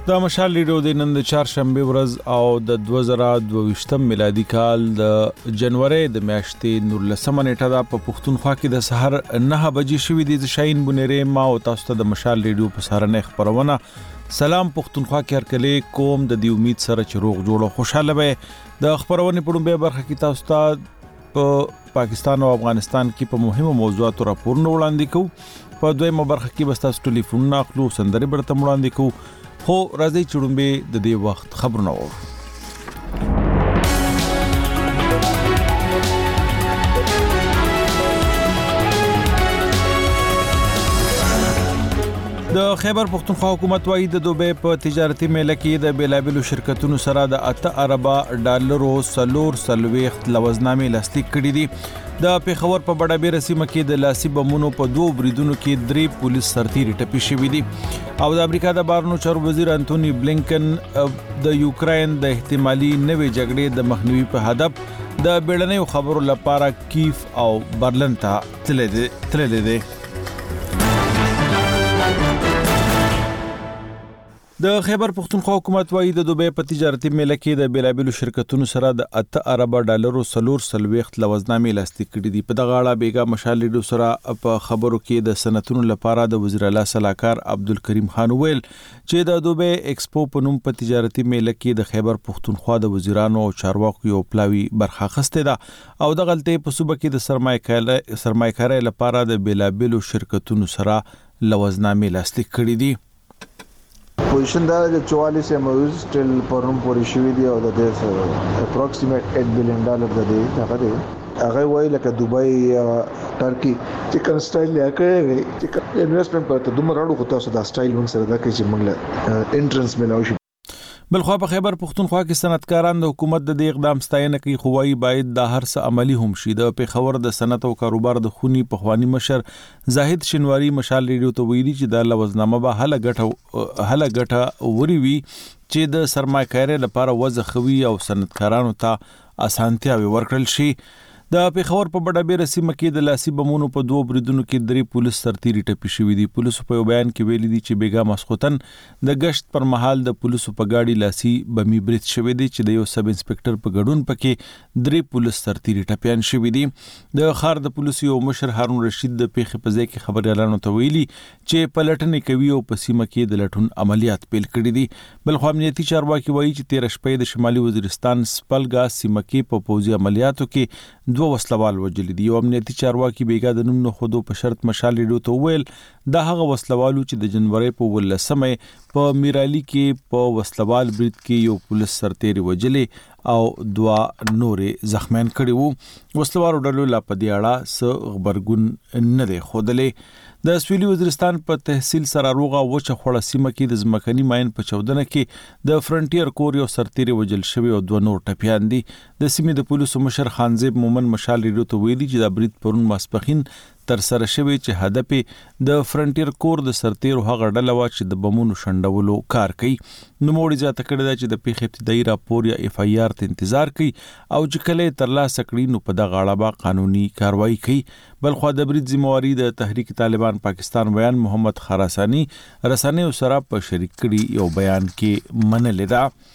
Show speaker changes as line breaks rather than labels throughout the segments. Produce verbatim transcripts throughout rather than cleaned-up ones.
د مشال ریډیو د نن د چهارشنبه ورځ او د دوه زره دوه ویشت میلادي کال د جنوري د میاشتې نولسمه نیټه د په پښتونخوا کې د سحر نه بجې شوې دي. شاهین بنيره ما او تاسو ته د مشال ریډیو په سهارنه خبرونه. سلام پښتونخوا کې هرکله کوم د دې امید سره چې روغ جوړ او خوشاله وي. د خبرونه په ډوبه برخه کې تاسو ته په پاکستان او افغانستان کې په مهمو موضوعاتو راپورونه وړاندې کوو. په دویمه برخه کې بس تاسو ټلیفون اخلو سندري برته وړاندې کوو. خو راځي چړمبه د دې وخت خبرونه وو. د خیبر پختونخوا حکومت وايي د دوبه په تجارتي میله کې د بیلابلو شرکتونو سره د اته اربه ډالرو سلور سلويخت لوزنامې لاسلیک کړې دي. د پیښور په بڑا بیره سیمه کې د لاسي بمونو په دوه بریدونو کې درې پولیس سرتیري ټپي شوي دي. او د امریکا د بهرنیو چارو وزیر انټونی بلینکن د یوکرين د احتمالي نوې جګړې د مخنیوي په هدف د بیړنیو خبرو لپاره کیف او برلن ته تللی دي. د خیبر پختونخوا حکومت وايي د دوبه په تجارتي میله کې د بیلابلو شرکتونو سره د اته اربه ډالرو سلور سلويخت لوزنامې لاسلیک کړې دي. په دغه اړه بیګا مشال ریډیو سره په خبرو کې د سنتونو لپاره د وزیر اعلی صلاحکار عبدالکریم خان ویل چې د دوبه ایکسپو په نوم په تجارتي میله کې د خیبر پختونخوا د وزیرانو او چارواکو یو پلاوی برخه اخیسته ده او د غلطۍ په صوبه کې د سرمایه‌کارۍ سرمایه‌کارۍ لپاره د بیلابلو شرکتونو سره لوزنامې لاسلیک کړې دي.
پوزیشن دا د چوالیس اموز ټل پرم پورې شوې دی او د دې اپروکسیمیټ اټ بلین ډالر د دې هغه دی هغه وایي لکه دوبۍ ترکی چې کوم سټایل یا کوي چې انویسټمنت په دومره اړو خو تاسو دا سټایل موږ سره دا کوي چې موږ انټرنس ملاوي شي.
بلخوا په خیبر پختونخوا کې صنعتکاران د حکومت د دې اقدام ستاینه کوي خو وايي باید د هر څه عملی هم شي. د پیښور د صنعت او کاروبار د خونی په خوانی مشر زاهد شنواری مشال ریډیو ته ویلي چې د لوزنامه به هله ګټه هله ګټه وری وي چې د سرمایه‌کارۍ لپاره وضع خوي او صنعتکارانو ته اسانتیاوي ورکړل شي. د پیښور په بڑا بیره سیمه کې د لاسي بمونو په دوه بریدونو کې درې پولیس سرتیري ټپي شوي دي. پولیسو په بیان کې ویلي دي چې بیګا مسخوتن د گشت پر مهال د پولیسو په گاډي لاسي بمي برید شوی دي چې د یو سب انسپکټر په ګډون پکې درې پولیس سرتیري ټپيان شوي دي. د خار د پولیسو یو مشر هارون رشید د پیښې په ځای کې خبريالانو ته ویلي چې پلټنې کوي او په سیمه کې د لټون عملیات پیل کړي دي. بل خو امنیتي چارواکي وایي چې تیر شپه د شمالي وزیرستان سپلګا سیمه کې په پوځي عملیاتو کې دوه وسلوال وجل دي. یو امنیتي چارواکي بیګا د نوم نه خودو په شرط مشال ریډیو ته ویل دا هغه وسلوالو چې د جنوري په ولسمه په میرالي کې په وسلوال برید کې یو پولیس سرتیري وجلې او دوا نورې زخمیان کړي وو. وسلوالو ډلو لا په دې اړه څه خبرګون نه دی خوده. د سویلي وزیرستان په تحصیل سراروغه وچه خوړه سیمه کې د ځمکني ماین په چودنه کې د فرنټیر کور یو سرتیري وجل شوی او دوه نور ټپيان دي. د سیمې د پولیسو مشر خانزیب مومن مشال ریډیو ته ویلي چې د برید پرون ماسپخین تر سره شوی چې هدف د فرنټیر کور د سرتیرو هغه ډله وا چې د بمونو شندولو کار کوي. نو موړي ځاته کړی دا چې د پیښې ابتدایي راپور یا اف ای آر ته انتظار کوي او چې کله ترلاسه کړي نو په دغه اړه به قانوني کاروایی کوي. بلخو د برید ذمہواری د تحریک طالبان پاکستان بیان محمد خراسانی رسنیو سره په شریک کړي یو بیان کې منلې ده.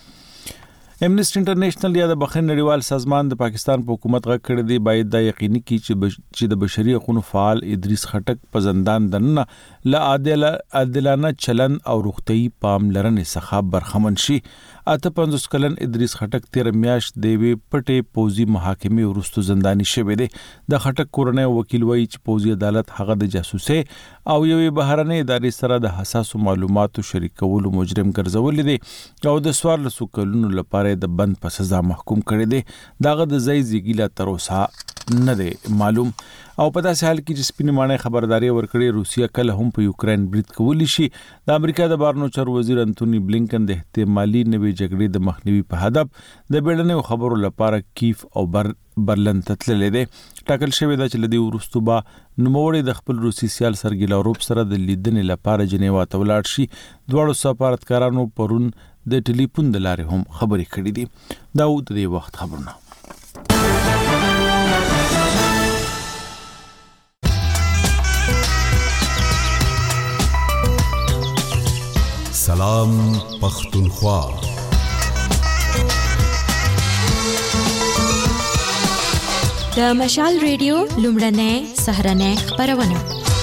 امنیسټي انټرنیشنل یا د بخښنې نړیوال سازمان د پاکستان په حکومت غږ کړی دی باید دا یقیني کړي چې بش... چې د بشري حقوقو فعال ادریس خټک په زندان دننه لا عادل عادلانه چلن او روغتي پاملرنې څخه برخمن شي. اته پنځوس کلن ادریس خټک تیر میاشت د وی پټې پوزي محاکمې ورستو زنداني شوی دی. د خټک کورنۍ وکیل وایي چې پوزي عدالت هغه د جاسوسي او یوې بهرنۍ ادارې سره د حساسو معلوماتو شریکولو مجرم ګرځول دي او د سوار له سکلونو لپاره د بند په سزا محکوم کړي دي. داغه د ځای زیګیلا تر اوسه نه دی معلوم. او په داسې حال کې چې سپینې مانې خبرداري ورکړي روسیا کله هم په یوکرين برید کولی شي. د امریکا د بهرنیو چارو وزیر انټونی بلینکن د احتمالي نوې جګړې د مخنیوي په هدف د بیړنیو خبرو لپاره کیف او بر برلن ته تللی دی. ټاکل شوی دا چې لدی ورستو با نوموړي د خپل روسي سیال سرګي لاروف سره د لیدنې لپاره جنیوا ته ولاړ شي. دواړو سفارتکارانو پرون د ټلیفون د لارې هم خبرې کړې دي. دا و د دې وخت خبرونه.
سلام پختونخوا.
د مشال ریډیو لومړنۍ سهرنۍ خبرونه.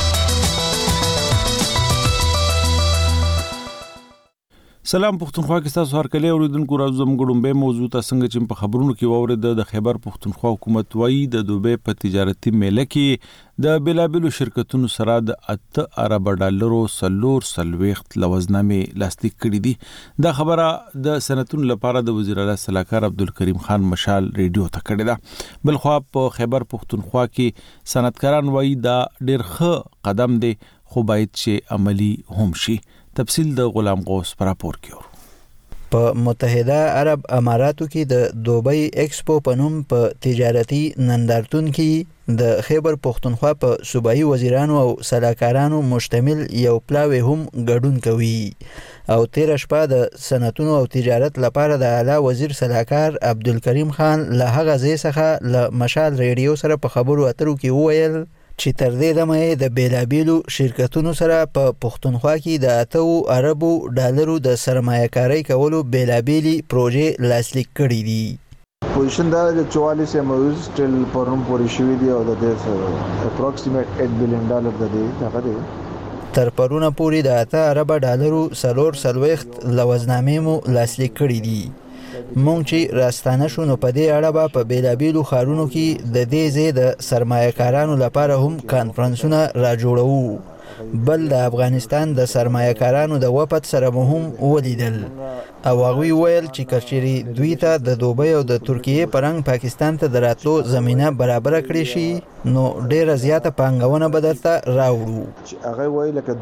سلام پختونخوا کې تاسو هر کله اوریدونکو راځو زموږ به موضوع تاسو څنګه چې په خبرونو کې وورید د خیبر پختونخوا حکومت وایي د دوبه په تجارتي میله کې د بلابلو شرکتونو سره د اته ارب ډالرو سلور سلويخت لوزنامې لاسلیک کړې دي. دا خبره د سنتون لپاره د وزیر اعلی صلاحکار عبدالکریم خان مشال ریډیو ته کړې ده. بل خو په خیبر پختونخوا کې صنعتکاران وایي دا ډېر ښه قدم دی خو باید چې عملی هم شي. تفصیل د غلام غوث پر راپور کې.
په متحده عرب اماراتو کې د دوبۍ ایکسپو په نوم په تجارتي نندارتون کې د خیبر پختونخوا په صوبایي وزیرانو او سلاکارانو مشتمل یو پلاوی هم ګډون کوي او تیر شپه د صنعتونو او تجارت لپاره د اعلی وزیر سلاکار عبدالکریم خان له هغه ځای څخه له مشال ریډیو سره په خبرو اترو کې وویل چې تر دې دمه د بیلابیلو شرکتونو سره په پختونخوا کې د اتو اربو ډالرو د سرمایه‌کارۍ کولو بیلابیلي پروژې لاسلیک کړي دي.
پوزیشن دا د چوالیس اموز ټل پرون پورې شوې دي او د دې اپروکسیمیټ اټ بلین ډالر د دې هغه دی.
تر پرونه پورې د اته ارب ډالرو سلور سلويخت لوزنامې مو لاسلیک کړي دي. مونږ چې راستانه شو نو په دې اړه به په بیلابیلو ښارونو کې د دې ځای د سرمایه‌کارانو لپاره هم کانفرنسونه را جوړوو. بل د افغانستان د سرمایه‌کارانو د وفد سره مو هم ولیدل او هغوی ویل چې کچېرې دوی ته د دوبۍ او د ترکیې په رنګ پاکستان ته د راتلو زمینه برابره کړې شي نو ډېره زیاته پانګونه به درته راوړو.
هغه وایي لکه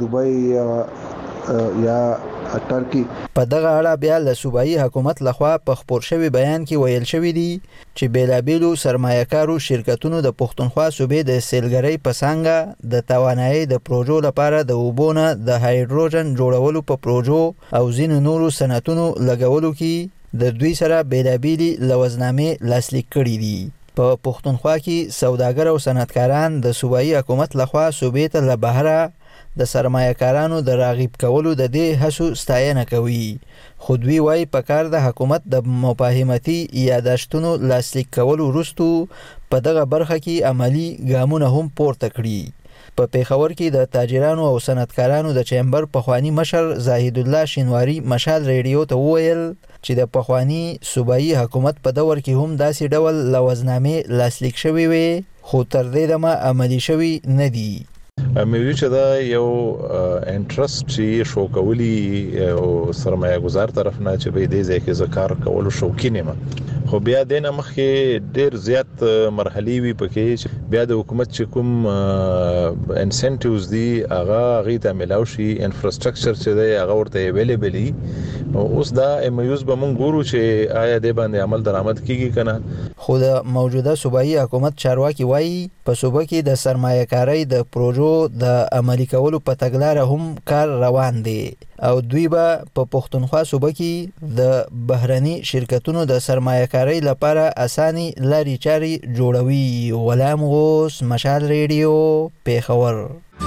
دوبۍ یا ترکی.
په دغه اړه بیا له صوبایي حکومت لخوا په خپور شوی بیان کې ویل شوی دی چې بیلابیلو سرمایه‌کارو شرکتونو د پختونخوا صوبې د سیلګرۍ په څنګه د توانایي د پروژو لپاره د اوبونه د هایدروجن جوړولو په پروژو او ځینو نورو صنعتونو لګولو کې د دوی سره بیلابیلي لوزنامې لاسلیک کړي دي. په پختونخوا کې سوداګر او صنعتکاران د صوبایي حکومت لخوا صوبې ته له بهره د سرمایه‌کارانو د راغب کولو د دې هڅو ستاینه کوي خو دوی وايي په کار د حکومت د مفاهمتي یاداشتونو لاسلیک کولو وروسته په دغه برخه کې عملی ګامونه هم پورته کړي. په پیښور کې د تاجرانو او صنعتکارانو د چیمبر پخوانی مشر زاهد الله شینواری مشال ریډیو ته وویل چې د پخوانی صوبایي حکومت په دور کې هم داسې ډول لوزنامې لاسلیک شوی وي خو تر دې دمه عملی شوی نه دي.
مې وی چې دا یو انټرست چې شو کولی او سرمایه گزار طرف نه چې به دې ځکه ذکر کولو شوقین ما خو بیا د نه مخکې ډیر زیات مرحلي وی پکې بیا د حکومت چې کوم انسنټیوز دی هغه غي ته ملاوي شي انفراستراکچر چې دی هغه ورته اویلیبلی اوس دا ایموز به مونږ ګورو چې آیا د باندې عمل درآمد کیږي کنه.
خو د موجوده صوبایي حکومت چارواکي وایي په صوبه کې د سرمایه‌کارۍ د پروژو د عملي کولو په تګلاره هم کار روان دی او دوی به په پختونخوا صوبه کې د بهرني شرکتونو د سرمایه‌کارۍ لپاره اساني لاري چاري جوړوي. غلام غوث مشال ریډیو پیښور.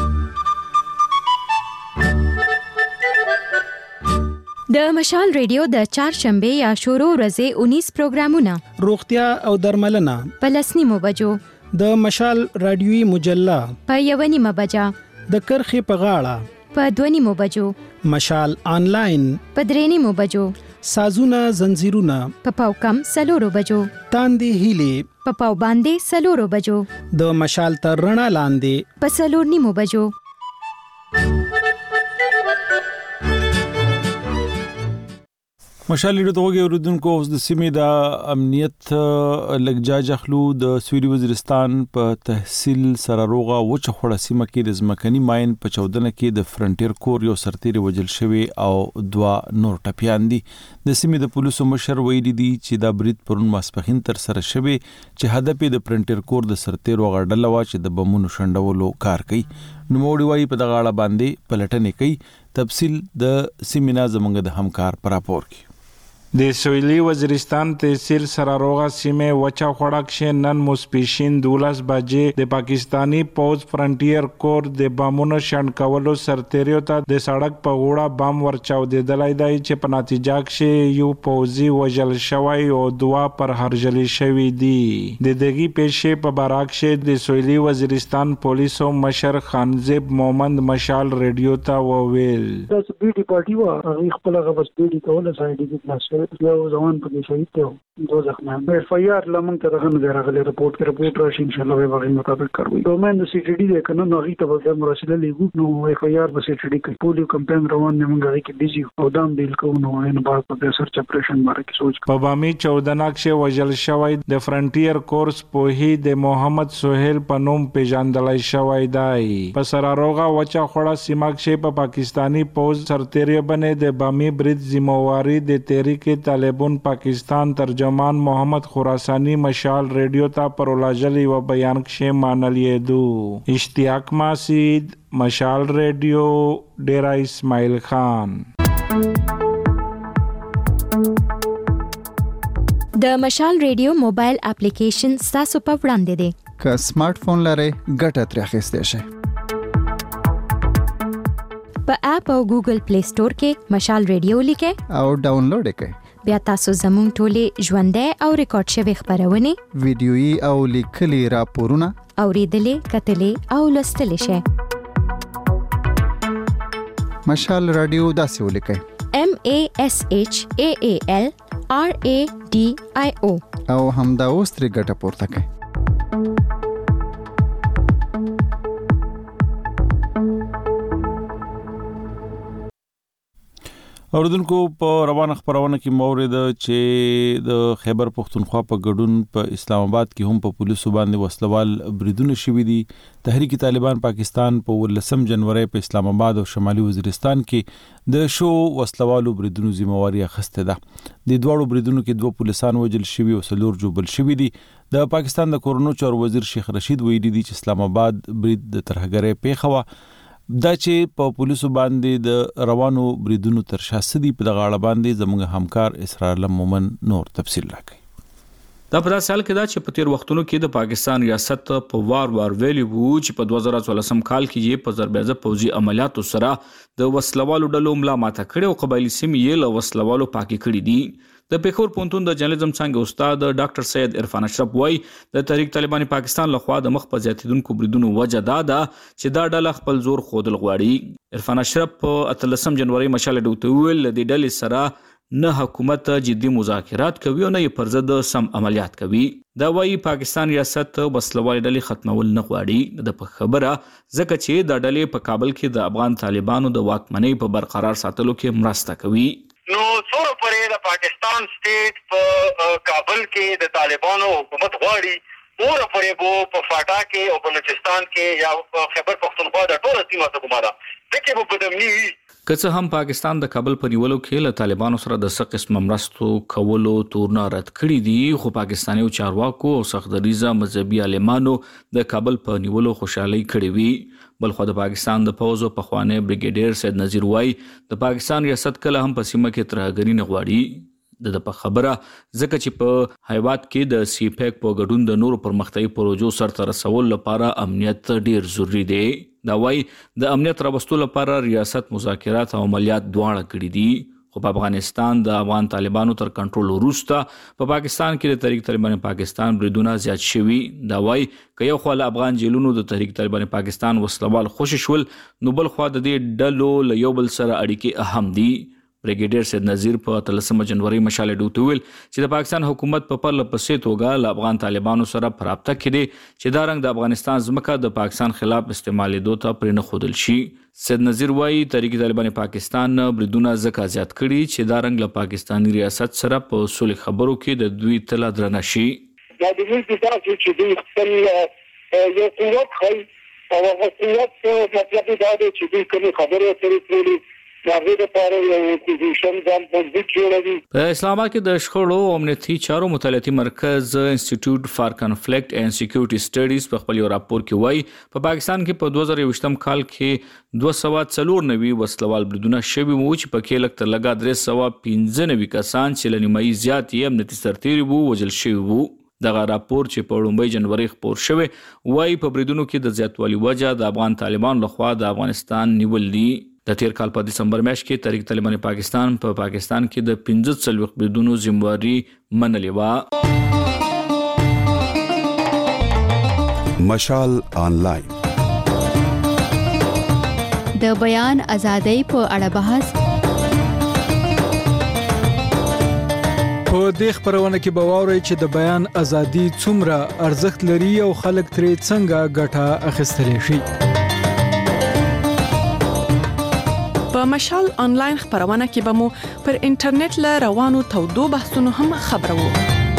د مشال ریډیو د چهارشنبه یا شروع ورځې اونیس پروګرامونه
روغتیا او درملنه
په لسنیمو بجو
د مشال رادیوي مجله
په یو نیمه بجه
د کرخې په غاړه
په دوه نیمو بجو
مشال آنلاین
په درې نیمو بجو
سازونه زنجیرونه
په پاو کم سلورو بجو
تاندې هیلې
په پاو باندې سلورو بجو
د مشال تر رڼا لاندې
په سلور نیمو بجو.
مشال ریډیو ته وګورئ اوریدونکو اوس د سیمې د امنیت لګجاج اخلو د سویلي وزیرستان په تحصیل سراروغه وچه خوړه سیمه کې د ځمکني ماین په چودنه کې د فرنټیر کور یو سرتیری وجل شوی او دوا نور ټپیان دي. د سیمې د پولیسو مشر ویلي دي چې دا برید پرون ماسپخین تر سره شوی چې هدف د فرنټیر کور د سرتیرو غړډله وا چې د بمونو شندولو کار کوي. نو موړي وايي په دغه اړه باندې پلټنې کوي. تفصیل د سیمې نه زمونږ د همکار پر راپور کې.
د سویلي وزیرستان تحصیل سراروغه سیمه وچا خوړک نن مسپیشین دولس بجې د پاکستانی پوز فرنټیر کور د بامونو شند کولو سرتیریو ته د سړک په غوړه بام ورچاو دیدلای دی چې په نتیجه کې یو پوزي وژل شوی او دوا پر هرجلی شوی دی. د دغه پیښې په باراکشه د سویلي وزیرستان پولیسو مشر خانزیب مومند مشال ریډیو ته وویل
دا سپیډي پارټي وا هغه خپل هغه بس سپیډي کوله سایډي د پلاسټر یو ځوان په کې شهید ته دوه زخمه به اف آی آر لمن ته دغه نه راغلی رپورت کې رپورت راشي ان شاء الله به هغه مطابق کوي. دومین د سی ټي ډي د کنه نوغي ته به مراسله لیګو نو اف آی آر به سی ټي ډي کې پولیو کمپاین روان نه مونږه کې بيزي او دام بیل کو نو ان بعد په سرچ اپریشن باندې کې سوچ
په بامي چودہ نقشه وجل شوی د فرنټیر کورس په هی د محمد سہیل پنوم پیژندلای شوی دی. په سراروغه وچا خوړه سیماکشه په پاکستانی پوز سرتیری بنې د بامي برید ذمہواری د تحریک طالبان پاکستان ترجمان محمد خراسانی مشال ریډیو ته پرولاجلی و بیان کې مانلې دو. اشتیاق ماسید مشال ریډیو ډیرا اسماعیل خان.
د مشال ریډیو موبایل اپلیکیشن تاسو په وړاندې دی.
که سمارټ فون لرئ ګټه ترې اخیستی شئ.
په اپ او ګوګل پلی سٹور کې مشال ریډیو لیکئ
او ډاونلوډ کړئ.
بیا تاسو زموږ ټولې ژوندۍ او ریکارډ شوي خبرونه
ویډیويي او لیکلي راپورونه
اوریدلې کتلې او لوستلې شئ.
مشال رادیو داسې ولیکئ
M A S H A A L R A D I O
او همدا اوس ترې ګټه پورته کړئ.
اوردونکو په روانه خبرونه کې مورید چې د خیبر پختونخوا په ګډون په اسلام آباد کې هم په پولیسو باندې وسلوال بریدونه شوي دي. تحریک طالبان پاکستان په ولسم جنوري په اسلام آباد او شمالي وزیرستان کې د شو وسلوالو بریدونو ذمہواری اخیسته ده. د دوړو بریدونو کې دوه پولیسان وژل شوي او څلور جوبل شوي دي. د پاکستان د کورونو چارو وزیر شیخ رشید ویلي دي چې اسلام آباد برید د ترهګرۍ پیښه وه. دا چې په پولیسو باندې د روانو بریدونو تر شا سدي په دغه اړه باندې زموږ همکار اسرار الله مومن نور تفصیل راکړي.
دا په داسې حال کې دا چې په تیر وختونو کې د پاکستان ریاست په وار وار ویلي وو چې په دوه زره څوارلسم کال کې یې په ضربېزه پوځي عملیاتو سره د وسلوالو ډلو ملا ماته کړې او قبایلي سیمې یې له وسلوالو پاکې کړې دي. د پیښور پوهنتون د جرنالیزم څانګې استاد ډاکټر سید عرفان اشرف وایي د تحریک طالبان پاکستان لخوا د مخ په زیاتیدونکو بریدونو وجه دا ده چې دا ډله خپل زور ښودل غواړي. عرفان اشرف په اتلسم جنوري مشال ډوته ویل د ډلې سره نه حکومت جدي مذاکرات کوي او نه پر ضد سم عملیات کوي. دا وایي پاکستان ریاست وسلوال ډلې ختمول نه غواړي. د خبره ځکه چې دا ډلې په کابل کې د افغان طالبانو د واکمنۍ په برقرار ساتلو کې مرسته کوي.
نو څوره پرې د پاکستان سټیټ په کابل کې د طالبانو حکومت غواړي څوره پرې بو په فاټا کې او بلوچستان کې یا خیبر پختونخوا د ټوله سیمه ته ګماده دغه په بدمنی
که څه هم پاکستان د کابل په نیولو کې له طالبانو سره د څه قسم مرستو کولو تورنه رد کړي دي خو پاکستاني چارواکو او سختدریزه مذهبي عالمانو د کابل په نیولو خوشحالي کړې وي. بلخو د پاکستان د پوځو په خوانه بریګیډیر سید نذیر وای د پاکستان ریاست کله هم په سیمه کې ترهګری نه غواړي. د په خبره ځکه چې په هیواد کې د سی پیک په ګډون د نورو پرمختیايي پروژو سرته رسول لپاره امنیت ډیر ضروری دی. دا وای د امنیت راوستلو لپاره ریاست مذاکرات او عملیات دواړه کړي دي. خو په افغانستان د افغان طالبانو تر کنټرول وروسته په پاکستان کې د تحریک طالبان پاکستان بریدونه زیات شوي. دا وای که یو خو له افغان جیلونو د تحریک طالبان پاکستان وسلوال خوشی شول نو بل خو د دې ډلو له یو بل سره اړیکې اهم دي. بریګیډیر سید نذیر په اتلسم جنوري مشال ډوته ویل چې د پاکستان حکومت په پرله پسې توګه له افغان طالبانو سره پرابطه کړي چې دا رنګ د افغانستان ځمکه د پاکستان خلاف استعمالېدو ته پرې نه ښودل شي. سید نذیر وایي تحریک طالبان پاکستان بریدونه ځکه زیات کړي چې دا رنګ له پاکستاني ریاست سره په صلح خبرو کې د دوی تله درنه شي.
دا د دې څه چې دوی خپل یو قوت خل او هغه قوت مطلب دا دی چې دوی کومې خبرې اترې کړي
هغه لپاره یو پوزیشن ځان مضبوط جوړوي.
په اسلام آباد کې د شخړو او امنیتي چارو مطالعاتي مرکز انسټیټیوټ فار کنفلیکټ اینڈ سکیورټي سټډیز په خپل یو راپور کې وایي په پاکستان کې په دوه زره یوویشتم کال کې دوه سوه څلور نوي وسلوال بریدونه شوي وو چې په کې لږ تر لږه درې سوه پنځه نوي کسان چې له نیمایي زیات یې امنیتي سرتیري وو وژل شوي وو. دغه راپور چې په لومړۍ جنوري خپور شوی وایي په بریدونو کې د زیاتوالي وجه د افغان طالبان لخوا د افغانستان نیول دي. د تیر کال په دسمبر میاشت کې تحریک طالبان پاکستان په پا پاکستان کې د پنځه څلوېښت بریدونو ذمہواري منلې وه.
مشال آنلاین
د بیان ازادۍ په اړه بحث.
په دې خبرونه کې به واورئ چې د بیان ازادي څومره ارزښت لري او خلک ترې څنګه ګټه اخیستلی شي.
په مشال آنلاین خبرونه کې به مو پر انټرنیټ له روانو تودو بحثونو هم خبرو.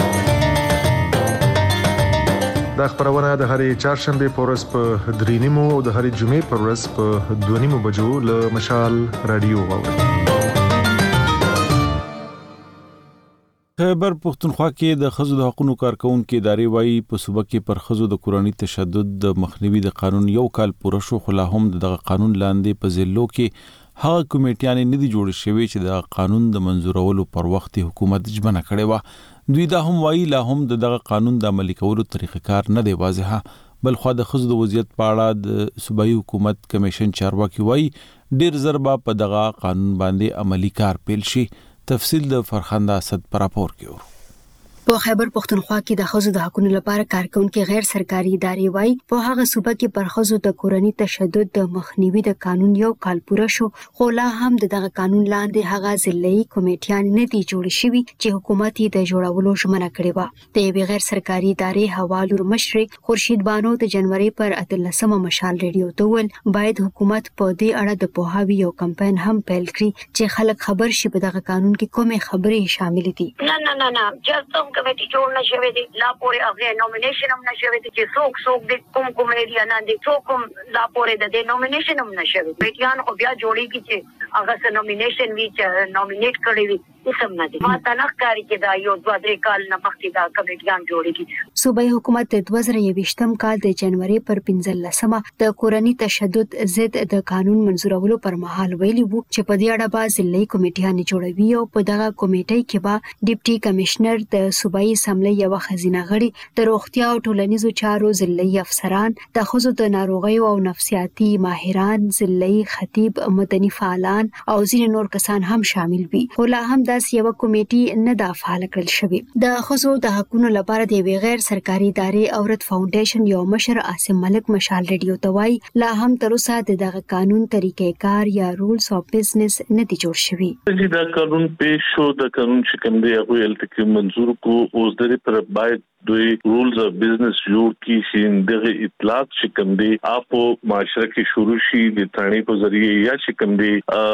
دا خبرونه د هرې چهارشنبه په ورځ په درې نیمو او د هرې جمعې په ورځ په دوه نیمو بجو له مشال رادیو واورئ.
خیبر پختونخوا کې د ښځو د حقوقو کارکونکو ادارې وایي په صوبه کې پر ښځو د کورني تشدد د مخنیوي د قانون یو کال پوره شو، خو لا هم دغه قانون لاندې په ضلعو کې هغه کمیټیانې نه دي جوړې شوې چې د قانون د منظورولو پر وخت حکومت ژمنه کړې وه. دوی دا هم وایي لا هم دغه قانون د عملي کولو طریقې کار نه دی واضحه. بلخو د ښځو د وضعیت په اړه د صوبایي حکومت کمیشن چارواکي وایي ډیر زر به په دغه قانون باندې عملي کار پیل شي. تفصیل د فرخنده اسد پر راپور کې ورو.
په خیبر پختونخوا کې د ښځو د حقوقو لپاره کارکونکو غیر سرکاري ادارې وایي په هغه صوبه کې پر ښځو د کورني تشدد د مخنیوي د قانون یو کال پوره شو، خو لا هم دغه قانون لاندې هغه ضلعي کمیټیان نه دي جوړ شوي چې حکومت یې د جوړولو ژمنه کړې و. د یوې غیر سرکاري ادارې حوالور مشر خورشید بانو د جنوري پر اتلسمه مشال ریډیو ته ویل باید حکومت په دې اړه د پوهاوي یو کمپاین هم پیل کړي چې خلک خبر شي په دغه قانون کې کومې خبرې شامل دي.
نه نه نه نه جسم کمیټي جوړ نشوي دي، لا پورې هغه نومینیشن هم نشوي دي چې څوک څوک د کوم کوم ایریا نه دي، څوک لا پورې د نومینیشن هم نشوي. بیٹیان او بیا جوړیږي چې هغه سره نومینیشن وی چې نومینیټ کړي وي اسم نه دي. ما تنخ کاری کې دا یو دوه درې کال نه مخکې دا کمیټیان جوړیږي.
صوبایي حکومت د دوه زره یوویشتم کال د جنوري پر پنځلسمه د کورني تشدد ضد د قانون منظورولو پر مهال ویلي وو چې په دې اړه به ضلعي کمیټیان جوړوي او په دغه کمیټې کې به ډیپټي کمشنر د صوبایي اسمبلی یو خزینه غړي د روغتیا او ټولنیزو چارو ضلعي افسران، د ښځو د ناروغیو او نفسیاتي ماهران، ضلعي خطیب، مدني فعالان او ځینې نور کسان هم شامل وي. خو لا هم داسې یو کمیټي نه دا فعال کړل شوی. د ښځو د حقوقو لپاره د یوې غیر سرکاري ادارې اورت فاونډیشن یو مشر عاصم ملک مشال ریډیو ته وایي لا هم تر اوسه دغه قانون طریقې کار یا رولز اف بزنس نه دي جوړ شوی.
دا قانون پیش شو، د قانون چې کوم دی هغه التکی منظور کو اوس د پر باید دوی رولز اف بزنس جوړ کی چې دغه اطلاعات چې کوم دی اپو معاشره کې شروع شي د تانی په ذریعہ یا چې کوم دی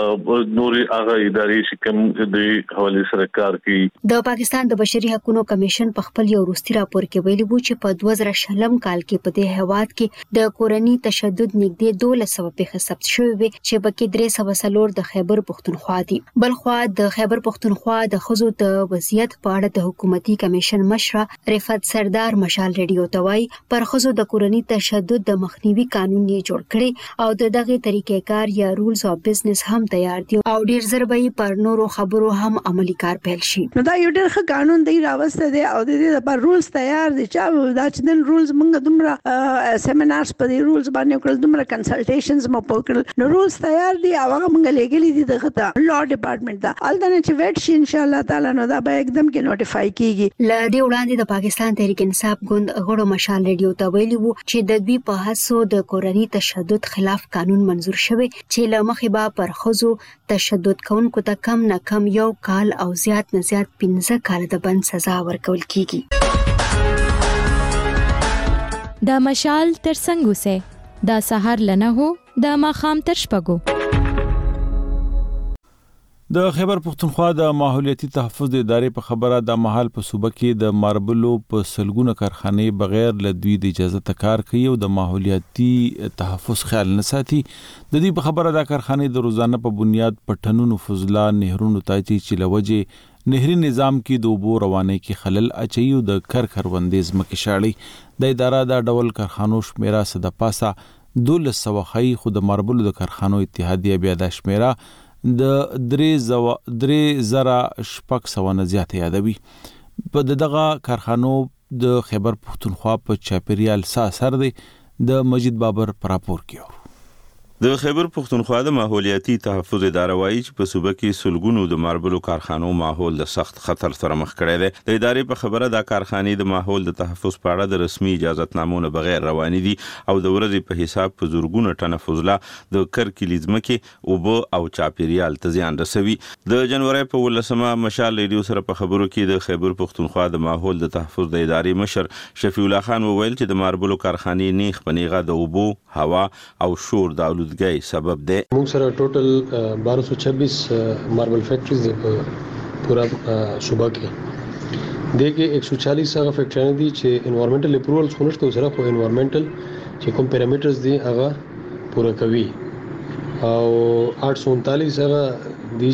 نور هغه ادارې چې کوم د حواله سره کار کوي.
د پاکستان د بشري حقوقو کمیشن په خپل یو وروستي راپور کې ویلي وو چې په دوه زره شلم کال کې په دې هیواد کې د کورني تشدد نږدې دوه سوه پیښې ثبت شوې وي چې پکې درې سوه څلور د خیبر پختونخوا دي. بلخوا د خیبر پختونخوا د ښځو د وضعیت په اړه د حکومتي کمیشن مشره رفعت سردار مشال ریډیو ته وایي پر ښځو د کورني تشدد د مخنیوي قانون یې جوړ کړي او د دغه طریقې کار یا رولز اف بزنس هم تیار دي او ډیر زر به پر نورو خبرو هم عملی کار پیل شي.
نو دا یو ډیر ښه قانون دی راوسته دی او د دې لپاره رولز تیار دي چې دا چې د رولز موږ دومره سیمینارز په دې رولز باندې کړل، دومره کنسلټیشنز مو وکړل، نو رولز تیار دي او هغه موږ لګلې دي دغه ته لا ډپارټمنټ دا الدنه چې ویټ شي ان شاء الله تعالی نو دا به एकदम کې نوټیفای کیږي.
ل دې وړاندې د پاکستان تحریک انصاف ګوند غړو مشال ریډیو ته ویلي وو چې د دوی په هڅو د کورني تشدد خلاف قانون منظور شوی چې له مخې به پر ښځو تشدد کوونکو ته کم نه کم یو کال او زیات نه زیات پنځه کال د بند سزا ورکول کیږي.
د مشال تر څنګه سه د سحر لنه هو د ماخام تر شپګو.
د خیبر پختونخوا د ماحولیاتي تحفظ د ادارې په خبره د محل په صوبه کې د ماربلو په سلګونه کارخانې بغیر له دوی د اجازه کار کوي او د ماحولیاتي تحفظ خیال نه ساتي. د دې په خبره د کارخانې د روزانه په بنیاد پټنونو فضلا نهرونو ته چې لوجه نهري نظام کې د اوبو رواني کې خلل اچي او د کر کروندې زمکه شاړي. د اداره د ډول کارخانو شمیره صد پاسه دولس سوه خی خو د ماربلو د کارخانو اتحادیه بیا د شمیره د درې زو درې زره شپږ سوه نه زیات یادوي. په دغه کارخانو د خیبر پختونخوا په چاپیریال ساسر دی. د مجید بابر پر راپور کې
د خیبر پختونخوا د ماحولیاتي تحفظ اداره وایي چې په صوبه کې سلګونو د ماربلو کارخانو ماحول د سخت خطر سره مخ کړی دی. د ادارې په خبره د کارخانې د ماحول د تحفظ په اړه د رسمي اجازهتنامو نه بغیر روانې دي او د ورځې په حساب په زورګونه ټنه فضله د کرکلي ځمکې اوبه او چاپیریال ته زیان رسوي. د جنوري په ولسمه مشال ریډیو سره په خبرو کې د خیبر پختونخوا د ماحول د تحفظ د ادارې مشر شفیع الله خان وویل چې د ماربلو کارخانې نیخ پنیغه د اوبو، هوا او شور د گئی سبب ده.
موږ سره ټوټل بارہ سو چھبیس ماربل فیکٹریز دي په پورا صوبه کې. دغه ایک سو چالیس هغه فیکټریانې دي چې انوایرنمنټل اپروولز خو نشته، سره خو انوایرنمنټل چې کوم پیرامیټرز دي هغه پورا کوي او آٹھ سو انتالیس هغه دي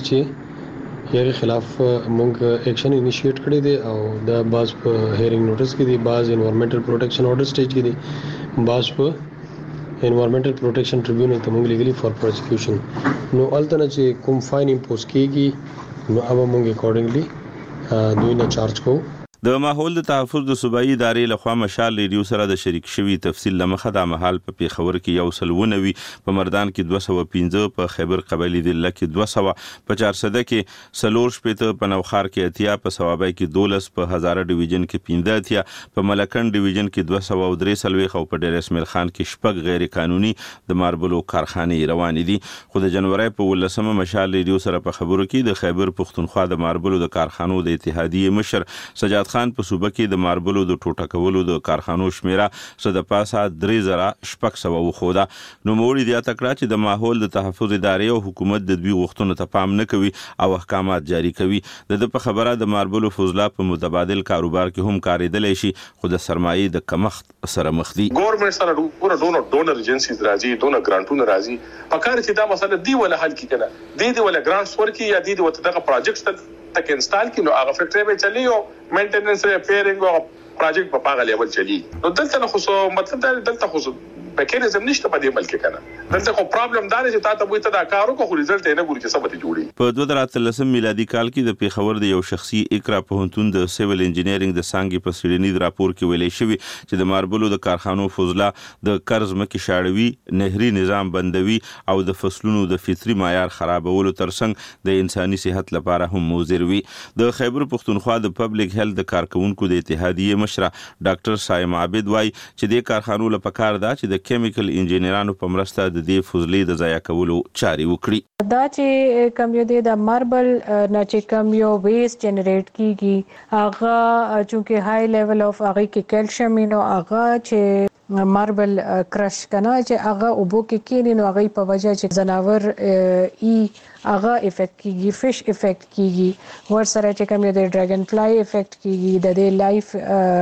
چې یغه خلاف موږ اکشن انیشیټ کړی دی او د باز په هیرینګ نوټس کې دي، باز انوایرنمنټل پروټیکشن آرډر سټیج کې دي، باز په انوایرنمنټل پروټیکشن ټریبیونل ته موږ لګلی فار پروسیکیوشن. نو الته نه چې کوم فاین امپوز کیږي نو هغه موږ اکورډنګلی دوی نه چارج کوو.
د ماحول د تحفظ د صوبایي ادارې لخوا مشال ریډیو سره د شریک شوی تفصیل لمخه د محل په پیښور کې یو سل ونوي، په مردان کې دوه سوه پنځه، په خیبر قبایلی ضلع کې دوه سوه، په چارسده کې سلور شپېته، په نوخار کې اتیا، په صوابۍ کې دولس، په هزاره ډیویژن کې پنځه اتیا، په ملکن ډیویژن کې دوه سوه او درې څلوېښت او په ډیر اسماعیل خان کې شپږ غیر قانوني د ماربلو کارخانې روانې دي. خو د جنوري په ولسمه مشال ریډیو سره په خبرو کې د خیبر پختونخوا د ماربلو د کارخانو د اتحادیې مشر سجاد خان په صوبه کې د ماربلو د ټوټه کولو د کارخانو شمیره څه د پاسه درې زره شپږ سوه وښوده. نوموړي زیاته کړه چې د ماحول د تحفظ ادارې او حکومت د دوی غوښتنو ته پام نه کوي او احکامات جاری کوي. د ده په خبره د ماربلو فضله په متبادل کاروبار کې هم کارېدلی شي، خو د سرمایې د کمښت سره مخ دي.
ګورنمنټ سره ډونه ډونه ډونر ایجنسیز راځي، ډونه ګرانټونه راځي، پکار چې دا مسله دی ولا حل کی کنه دی دی ولا ګرانټس ورکی یا دی دی وته دغه پروجیکټس تک انسټال کینو هغه فیکټری به چلی او مینټیننس ریپیرینګ او پروجیکټ په پاغه لیول چلی. نو دلته نه خو مطلب دا دلته خو میکانیزم نشته په دې ملک کې کنه. دلته خو پرابلم دا دی چې تاسو به ته دا کارو کو خو ریزلټ نه ګوري چې سبته جوړي.
په دوه زره اتلسم میلادي کال کې د پیښور د یو شخصي اقرا پوهنتون د سیویل انجینیرینګ د څانګې په سړنی راپور کې ویلي شوی چې د ماربلو د کارخانو فضله د قرض مکه شاړوي، نهري نظام بندوي او د فصلونو د فطري معیار خرابولو ترڅنګ د انساني صحت لپاره هم مضر وي. د خیبر پختونخوا د پبلک هیلث د کارکونکو د اتحادیې مشره ډاکټر سایم عابد وای چې د کارخانو لپاره کار دا چې د کیمیکل انجینرانو په مرسته د دې فضلې د ضایع کولو چاري وکړي.
دا چې کم یو د ماربل نه چې کم یو ویست جنریټ کیږي هغه چونکه های لیول اف هغه کې کیلشیم نو هغه چې ماربل کرش کنه چې هغه اوبو کې کینی نو هغه په وجه چې زناور ای هغه افیکټ کیږي، فش افیکټ کیږي، ور سره چې کوم د ډراګن فلای افیکټ کیږي، د دې لایف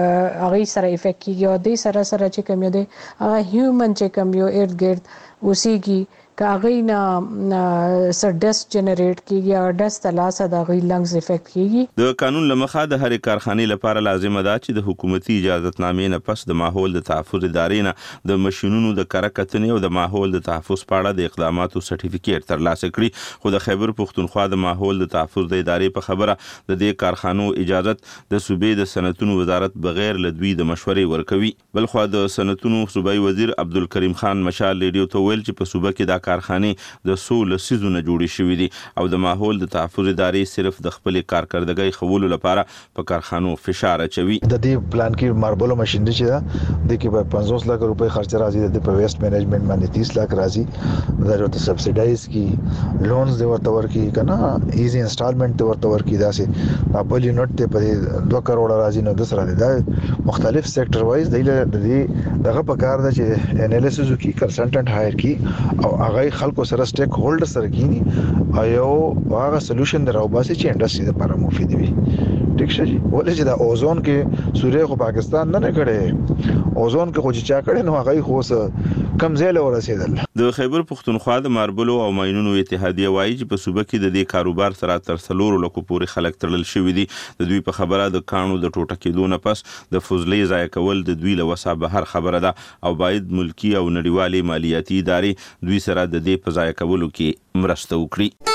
هغه سره افیکټ کیږي او د سره سره چې کوم د هغه هیومن چې کوم یو ارد ګرد اوسېږي کاغی نه سر ډست جنریټ کیږي او ډست لاسه د غي لنګز افیکټ کیږي.
د قانون لمخه د هر کارخانې لپاره لازم ده چې د حکومتي اجازهتنامې نه پس د ماحول د تحفظ ادارې نه د ماشينونو د کارکتنې او د ماحول د تحفظ په اړه د اقداماتو سرټیفیکیټ ترلاسه کړي. خو د خیبر پختونخوا د ماحول د تحفظ د ادارې په خبره د دې کارخانو اجازه د صوبې د صنعتونو وزارت بغیر له دوی د مشورې ورکوي. بلخو د صنعتونو صوبایي وزیر عبدالکریم خان مشال ریډیو ته ویل چې په صوبه کې د کارخانې د سو لسیزونه جوړې شوې دي او د ماحول د تحفظ ادارې صرف د خپل کارکردګۍ خولو لپاره په کارخانو فشار اچوي.
د دې پلان کې ماربلو ماشينري چې ده د کې په پنځوس لک روپۍ خرچ راځي، د په ویسټ مینجمنت باندې تیس لک راځي، دا ورته سبسایډایز کی لونز دی ورته ورکی کنه ایزی انسټالمنٹ دی ورته ورکی داسې بل یونټ ته په دوه کروڑ راځي. نو د سره دا مختلف سېکټر وایز دی د دغه په کار ده چې انالیسس کی کنسلټنټ هایر کی او هغه هغه خلکو سره سټیک هولډر سره کینی ایو هغه سولوشن دراوباسي چې انډستری لپاره مفید وي. ټیک شي ولې چې د اوزون کې سوریه خو پاکستان نه نه کړي، اوزون کې خو چې چا کړي نو هغه خو څه کم ځای له ورسېدل.
د خیبر پختونخوا د ماربلو او ماینونو اتحادیه وایي چې په صوبه کې د دې کاروبار سره تر څلورو لکو پورې خلک تړل شوي دي. د دوی په خبره د کانو د ټوټه کېدو نه پس د فضلې ضایع کول د دوی له وسه بهر خبره ده او باید ملکی او نړیوالې مالیاتي ادارې دوی سره د دې په ضایع کولو کې مرسته وکړي.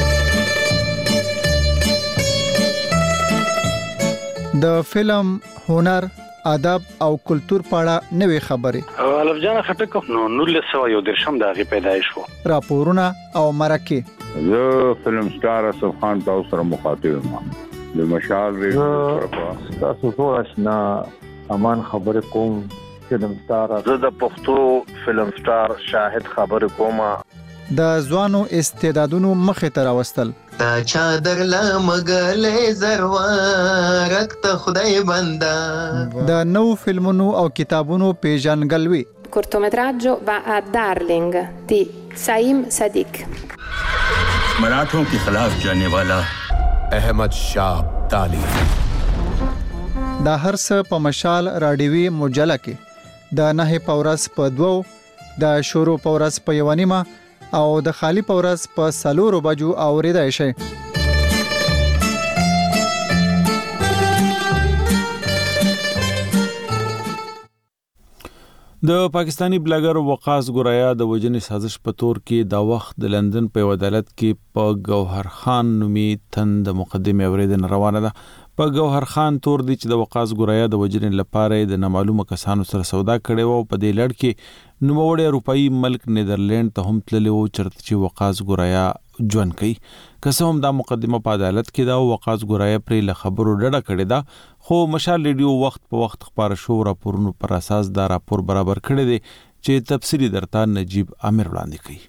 د فلم، هنر، ادب او کلچر په اړه نوې خبرې.
الف جان خټک نو نولس سو یو درشم دغه پیدایش وو.
راپورونه او مرکه.
زه فلم سٹار اسف خان تاسو سره مخاطب یم. د مشال ریډیو
تاسو ټول آشنا امان خبر کوم. فلم سٹار
زه د پښتو فلم سٹار شاهد خبر کوم.
د ځوانو استعدادونو مخې ته راوستل.
تا چادر لمغلې زروارک ته خدای بندا.
د نو فلمونو او کتابونو پیژنګلوي.
cortometraggio va a Darling di Saim Sadiq.
मराठों के खिलाफ जाने वाला
अहमद शाह अब्दाली.
دا هر څه په مشال رادیوي مجله کې د نه پورس په دوو، د شورو پورس په یو نیمه او د خالی پورس په سلورو بجو اوریدای شي.
د پاکستانی بلاګر وقاص ګورایا د وجنې سازش په تور کې دا وخت د لندن په عدالت کې په گوهر خان نومي تند مقدمه اوریدنه روانه ده. په گوهر خان تور دی چې د وقاص ګورایا د وجنې لپاره د نامعلومه کسانو سره سودا کړې و. په دې لړ کې نوموړی اروپאי ملک نیدرلند ته هم تللی و چرته چې وقاص ګورایا ژوند کوي. که څه هم دا مقدمه په عدالت کې دا وقاص ګورایا پرې له خبرو ډډه کړې ده، خو مشال ریډیو وخت په وخت خبره شو راپورونو پر اساس دا راپور برابر کړی دی چې تفصیلی درته نجیب عامر وړاندې کوي.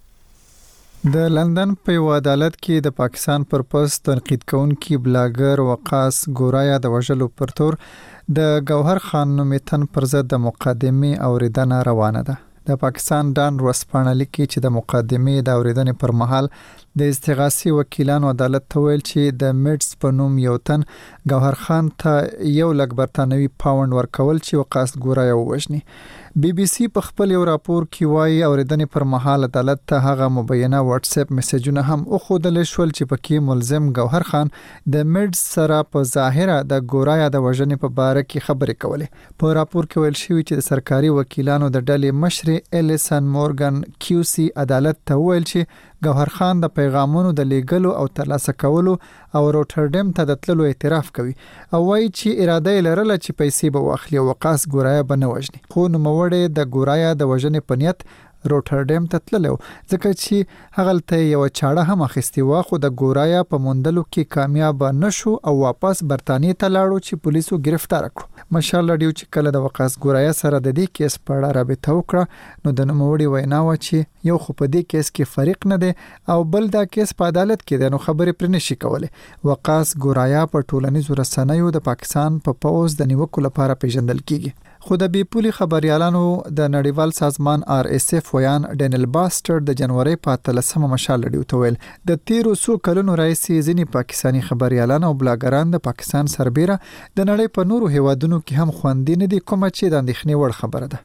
د لندن په یو عدالت کې د پاکستان پر پس تنقید کوونکی بلاګر وقاص ګورایا د وژلو پر تور د گوهر خان نومي تن پر ضد د مقدمه اوریدنه روانه ده. د پاکستان ډان ورسپانه لیکي چې د مقدمه د اوریدنې پر مهال د استغاثي وکیلانو عدالت ته ویل چې د میډز په نوم یو تن گوهر خان ته یو لک برتانوي پاوند ورکول چې وقاص ګورایا ووژني. بي بي سي په خپل یو راپور کې وایي اوریدنې پر مهال عدالت ته هغه مبینه واتس اپ میسجونه هم اوخودل شول چې پکې ملزم گوهر خان د میډز سره په ظاهره د ګورایا د وژنې په باره کې خبرې کولې. په راپور کې ویل شوی چې د سرکاري وکیلانو د ډلې مشر الیسن مورګان کیو سی عدالت ته ویل چې گوهر خان د پیغامونو د لیګلو او ترلاسه کولو او روټردم ته د تللو اعتراف کوي او وایي چې اراده یې لرله چې پیسې به واخلي او وقاص ګورایا به نه وژني. خو نوموړی د ګورایا د وژنې په نیت روټردم ته تللو ځکه چې هغلته یو چاړه هم اخیستي و، خو د ګورایا په موندلو کې کامیاب نشو او واپس برتانیې ته لاړو چې پولیسو گرفتار کړو. مشال رادیو چې کله د وقاص ګورایا سره د دې کیس په اړه رابطه وکړه نو د نوموړي وینا و چې یو خو په دې کیس کې فریق نه دی او بل دا کیس په عدالت کې دی نو خبرې پر نشي کولای. وقاص ګورایا په ټولنیزو رسنیو د پاکستان په پا پوز د نیوکو لپاره پیژندل کیږي. خو د بي پولي خبريالانو د نړیوال سازمان آر اس اف ویان ډینل باستر د جنوري په اتلسمه مشال رادیو ته ویل د تیرو سو کلونو راځي ځینی پاکستانی خبريالان او بلاګران د پاکستان سربېره د نړۍ په نورو هیوادونو کې هم خوندې نه دي، کومه چې د اندېښنې وړ خبره ده.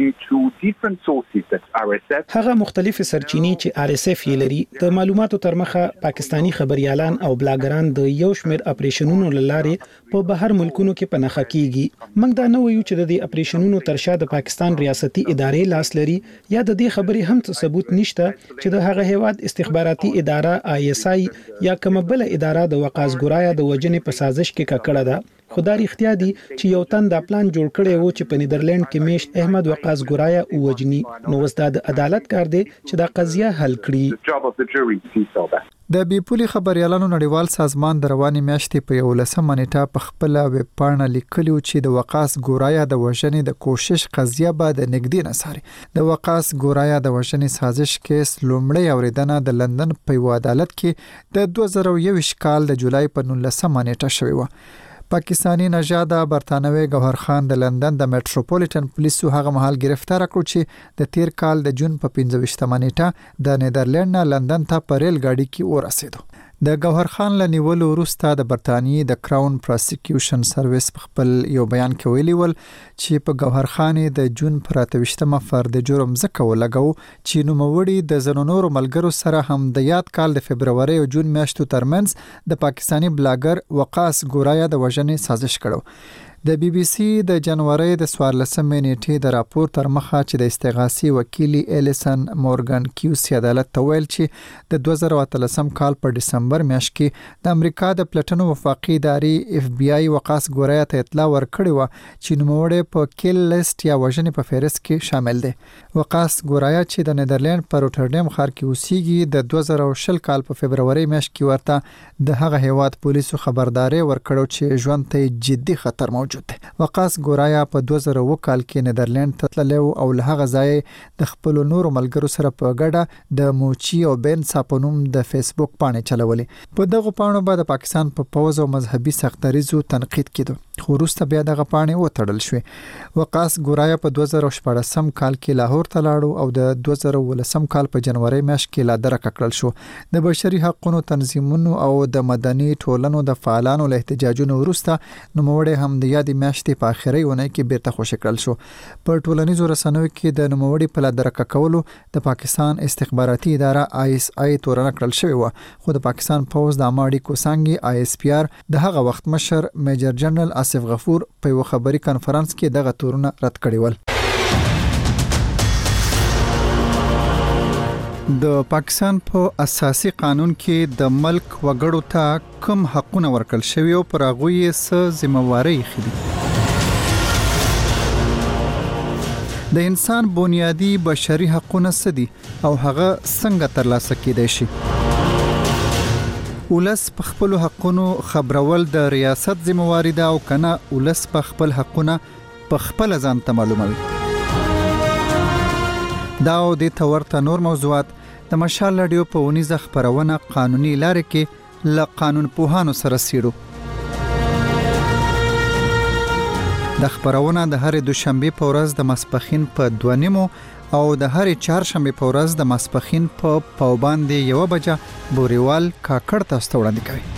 هغه مختلفې سرچینې چې آر اس اف یې لري د معلوماتو تر مخه پاکستانی خبريالان او بلاګران د یو شمېر اپریشنونو لاره په بهر ملکونو کې پناخه کیږي. موږ دا نه وایو چې د اپریشنونو ترشا د پاکستان ریاستي ادارې لاس لري یا د دې خبرې هم څه ثبوت نشته چې د هغه هیواد استخباراتي اداره آی اس آی یا کوم بل اداره د وقاص ګورایا د وجنې په سازش کې ککړه ده. خدای اختیار دي چې یو تن دا پلان جوړ کړي وو چې په نیدرلند کې میشت احمد وقاص ګورایا وجني، نو وستاد عدالت کار دی چې دا قضیه حل کړي.
د بي پولي خبريالانو نړیوال سازمان د رواني میاشتې په یولسمه نیټه په خپل ویب پاڼه لیکلو چې د وقاص ګورایا د وژنې د کوشش قضیه به د نګدي نصاري. د وقاص ګورایا د وژنې سازش کیس لومړی اوریدنه د لندن په یو عدالت کې د دوه زره یو کال د جولای په نولسمه نیټه شوې و. پاکستانی نژاده برتانوي گوهر خان د لندن د میټروپولیټن پولیسو هغه مهال گرفتار کړ چې د تیر کال د جون په پنځه نیټه د نیدرلند نه لندن ته په ریل گاډي کې ورسېدو. د گوهر خان له نیولو وروسته د برتانیې د کراون پروسیکیوشن سرویس په خپل یو بیان کې ویلي ول چې په گوهر خان د جون پر اتهشتمه فرد جرم ځکه ولګو چې نوموړي د زنو نورو ملګرو سره هم د یاد کال د فبرवरी او جون میاشتو ترمنځ د پاکستانی بلاګر وقاص ګورایا د وژنې سازش کړو. د بي بي سي د جنوري د څوارلسمې نیټې د راپور تر مخه چې د استغاثي وکیل الیسن مورګان کیوسی عدالت ته ویل چې د دوه زره اتلسم کال په دسمبر میاشت کې د امریکا د پلټنو وفاقي ادارې اف بي آی وقاص ګورایا ته اطلاع ورکړې و چې نوموړی په کیل لیست یا وژنې په فهرست کې شامل دی. وقاص ګورایا چې د نیدرلند په روټردام ښار کې اوسېږي د دوه زره شل کال په فبرवरी میاشت کې ورته د هغه هیواد پولیسو خبرداري ورکړو چې ژوند ته جدي خطر موجود. وقاص ګورایا په دوه زره اووه کال کې نیدرلند ته تللی او له هغه ځای د خپل نورو ملګرو سره په ګډه د موچی او بین ساپونوم د فیسبوک پاڼې چلولې. په دغه پاڼو باندې پاکستان په پوز او مذهبي سختریزو تنقید کېدو خو وروسته بیا دغه پاڼې وتړل شوې. وقاص ګورایا په دوه زره شپږم کال کې لاهور ته لاړو او د دوه زره ولسم کال په جنوري میاشت کې لا درک کړل شو. د بشري حقوقو تنظیمونو او د مدني ټولنو د فعالانو له احتجاجونو وروسته نوموړی هم د یادې میاشتې په اخري ونه کې بیرته خوشی کړل شو. په ټولنیزو رسنیو کې د نوموړي په لادرکه کولو د پاکستان استخباراتي اداره آی اس آی تورنه کړل شوی و خو د پاکستان پوز د اماړي کوسانګي آی اس پی آر د هغه وخت مشر میجر جنرال آصف غفور په یو خبري کانفرنس کې دغه تورونه رد کړی ول. د پاکستان په اساسي قانون کې د ملک وګړو ته کوم حقونه ورکړل شوی او پر هغه یې څه ذمہواری خېدي. د انسان بنیادی بشري حقونه سدي او هغه څنګه ترلاسه کېدای شي. ولس په خپل حقونو خبرول د ریاست ذمہواری ده او کنه ولس په خپل حقونه په خپل ځان ته معلوموي. دا او د تورته نور موضوعات د مشال رادیو په ونیزه خبرونه قانوني لارې کې ل قانون پوهانو سره سیرو. د خبرونه د هر دوشنبه په ورځ د ماسپخین په دوه نیمو او د هر چهارشنبه په ورځ د ماسپخین په پاوباندې یو بجه بوريوال کاکړ تاسو ته وړاندې کوي.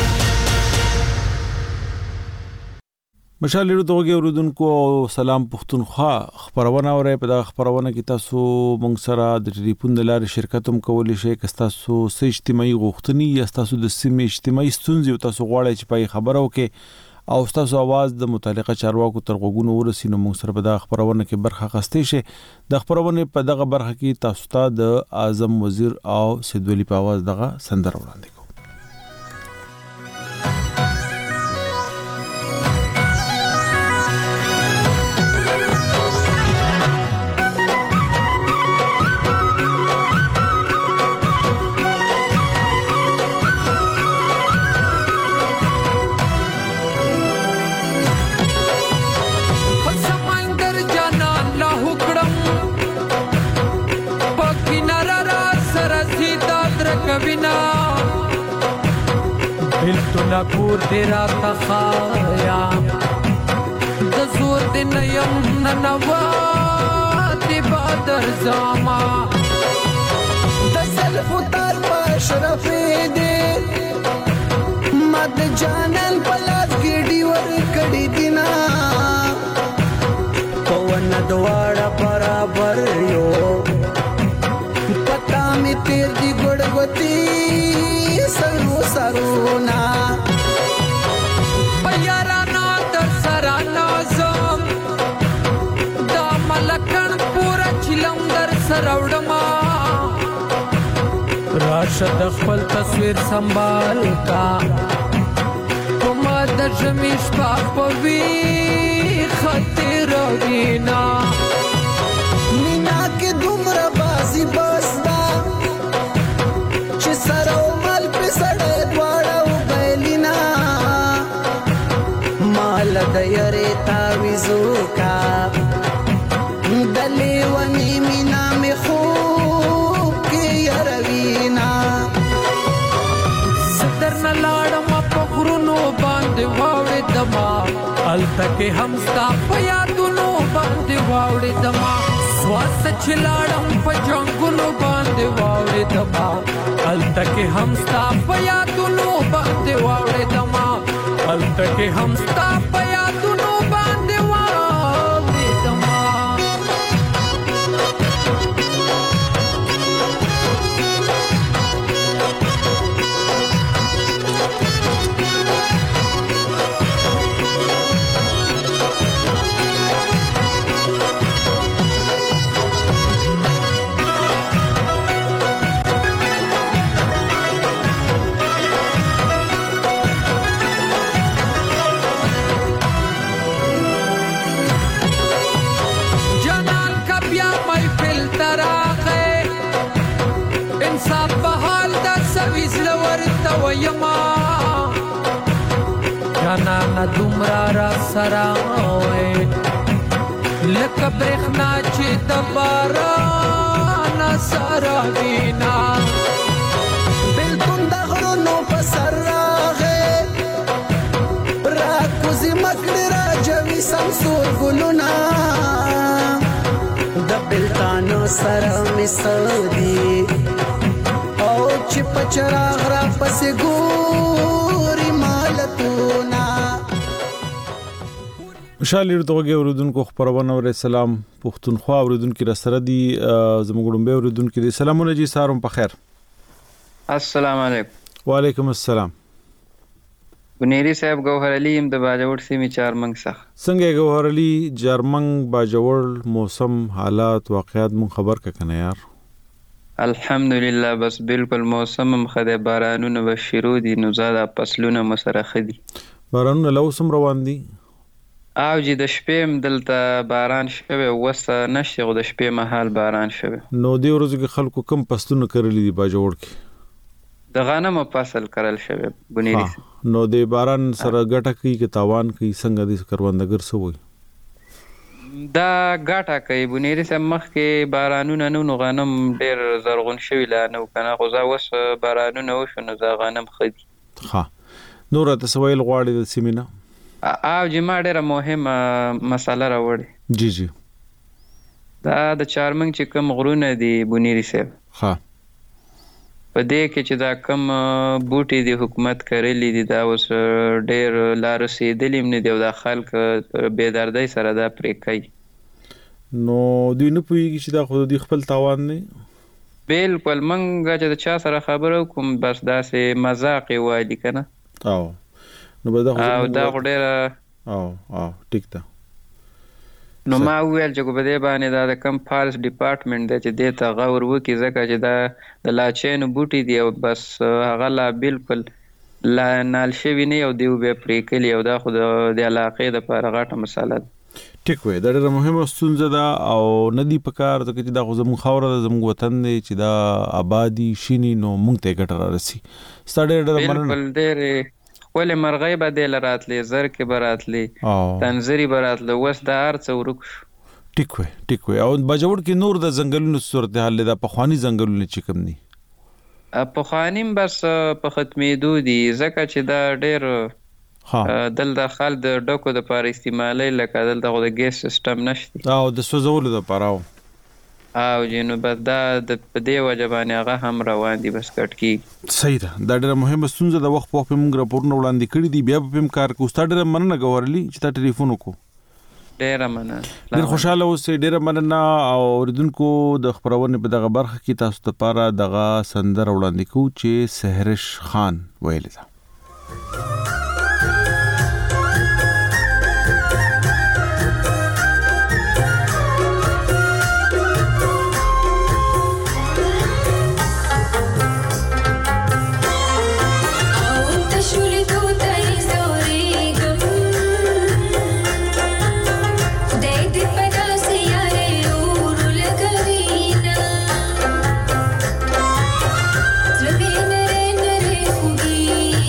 مشال له دوغه اوردونکو سلام پښتونخوا خبرونه اورې په دا خبرونه کې تاسو مونږ سره د ټلیفون د لارې شرکت هم کولی شئ که تاسو سې اجتماعي غوښتنې یا تاسو د سیمې اجتماعي ستونزې تاسو غواړئ چې په خبرو کې او تاسو आवाज د متعلقه چارواکو تر غوګونو ورسینو مونږ سره په دا خبرونه کې برخه غستې شي. د خبرونه په دغه برخه کې تاسو ته د اعظم وزیر او سید ولی په आवाज دغه سندره وړاندې
نکور دیرا تخایا د زور د نیم ننوا دی بادر زاما د سلف تر مشرف دی مد جانن پلاس گیډي ور کړي دینا پون دواړه برابر یو پتا می تیر دی ګړګوتی سرو سرونا پیارانا در سرانا زم دا ملکن پورا چلم در سروڑما راشد خپل تصویر سنبال کا کما در جمیش پاپوی خطر وینا مینا کے دمر بازی بستا چه سرو مل پی سڑے دوارا بیلینا مال دیاری تاویزو کا دلی ونی مینا می خوب کی یروینا صدر نلاڑم پا غرونو باندے واوڑی دا
التکه هم ستا په یادونو باندې واوړې دما سواس چلاړم په جنگونو باندې واوړې دما التکه هم ستا په یادونو باندې واوړې دما التکه هم ستا په یادونو باندې واوړې دما جانا دومرا را سراوي لکه برخنا چې د باران سراوینا
بلکل د غرونو په سر راغې را کوزي مکړه را جوي سمسور ګلونا د بلتانو سره مسودي او چې پچراغ را پسې ګوري مالتونا
مشال ورته اوردونکو خبرونه ور سلام پښتونخوا اوردونکو را سره دي زموږ به اوردونکو دي سلامونه جی سارم په خیر
السلام علیکم
وعلیکم السلام
بنيري صاحب گوهر علي يم د باجوړ سیمې چارمنګ څخه
څنګه گوهر علي چارمنګ باجوړ موسم حالات واقعات مون خبر کا کنه یار
الحمدلله بس بالکل موسم مخده بارانونه بشرو دي نو زاده فصلونه مسره خدي
بارانونه لوسم روان دي
او جی د شپې دلته باران شوه وسه نشي غو د شپې محل باران شوه
نو دی ورځو کې خلکو کم پستونه کړلې دي باجوړ کې
د غنمو فصل کړل شوه بنيري
نو د باران سره ګټه کوي کې تاوان کوي څنګه د کروندګر سوې
دا ګټه کوي بنيري سم مخ کې بارانونه نو غنم ډېر زرغون شوی لا نو کنه خو زا وس بارانونه وشو نو زا غنم خدي
ها نور ته سویل غواړي د سیمینه
او جما ډېره مهمه مسله راوړي
جی جی
دا د چارمنګ چې کوم غرونه دي بنيري صاحب
ها
په دې کې چې دا کوم بوټي دی حکومت کړلې دي دا اوس ډېر لار رسیدلې نه دی دا خلک بے دردۍ سره دا پرې کوي
نو دوی نه پوهیږي چې دا خو د خپل تاوان نه
بالکل منګه چې چا سره خبرو کوم بس داسې مذاق وایي کنه
او نو به دا
او دا ډېر
او او ټیک ده
نو ما ویل چې په دې باندې دا د کم فارس ډپارټمنټ د چې د ته غور وکي ځکه چې دا د لاچین بوټي دی او بس هغه لا بالکل لا نال شوی نه او دی به پرې کلی او دا خو د علاقې د لپاره غټه مسله ده
ټیک وای دا ډېر مهمه ستونزه ده او ندی په کار ته چې دا خو زموږ خوره ده زموږ وطن دی چې دا آبادی شینی نو مونږ ته ګټه را رسی ستړي ډېر
بالکل ډېر ولې مرغۍ به دل راتلې زر کې براتلې تنزري براتله وس د ارڅ ورک
ټیک وای ټیک وای او بجوړ کې نور د ځنګلونو صورتحال ده په خواني ځنګلونو چې کم دي
په خوانیم بس په ختمېدو دي ځکه چې دا ډېر ها دل د خال د ډکو د پاره استعمالي لکه دل د ګیس سیستم نشته
او د سوزولو د پاره
او جنو بس دا د پدې وجبانه هغه هم روان دي بس کټ کی
صحیح ده دا ډېر مهمه ستونزه د وخت په موږ راپورونه وړاندې کړی دي بیا په کار کو ستاره مننه غوړلی چې تا ټلیفون وکړو
ډېر مننه
ډېر خوشاله اوسې ډېر مننه او اوریدونکو د خبرونه په دغه برخه کې تاسو ته لپاره دغه سندر وړاندې کو چې سحرش خان ویل ده
Be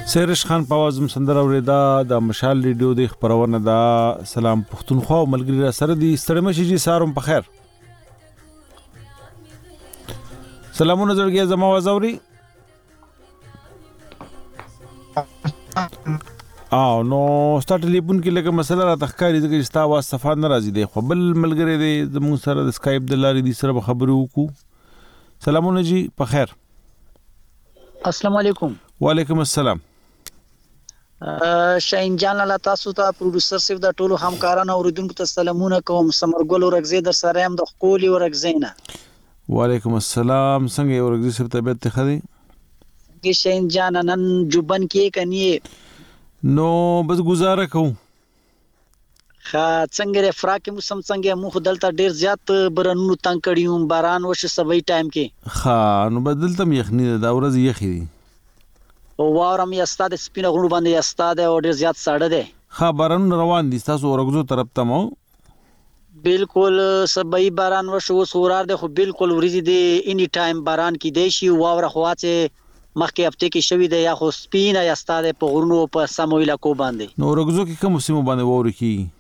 سیرش خان پوازم سندره اوریدا د مشال ریډیو د خبرونه دا سلام پښتونخوا او ملګری را سره دي ستړي مشي جی ساروم په خیر سلامونه زړګي زما وزوري او نو ستاسو ټلیفون کې لکه مسله را تخکاری د ستا واس صفه ناراضي دی خو بل ملګری دی زموږ سره د اسکایپ د لارې دي سره خبرو وکړو سلامونه جی په خیر
السلام علیکم
وعلیکم السلام
شاین جان الله تاسو ته پروډوسر سیف د ټولو همکارانو اوریدونکو ته سلامونه کوم سمرګل ورغزي در سره هم د خولي ورغزینا
وعلیکم السلام څنګه ورغزي سیف طبيعت ته خدي
کې شاین جان نن جوبن کې کني
نو بس گزاره کوم
خا څنګه رفرا کې موسم څنګه مخ دلته ډیر زیات برنونو تنگ کړیوم باران وشه سبي ټایم کې
خا نو بدلته یخنی دا ورځ یخی دي
او وارم یا استاد سپینه غړو باندې استاد او ډیر زیات ساړه ده
خبرن روان دي تاسو ورغزو طرف ته مو
بالکل سبي باران وشو سورار ده خو بالکل وريزي دي اني ټایم باران کې دی شي واوره خواته مخکې هفته کې شوی دی یا خو سپینه یا استاد په غرونو په سمو علاقو باندې
نو ورغزو کې کوم سیمه باندې ووري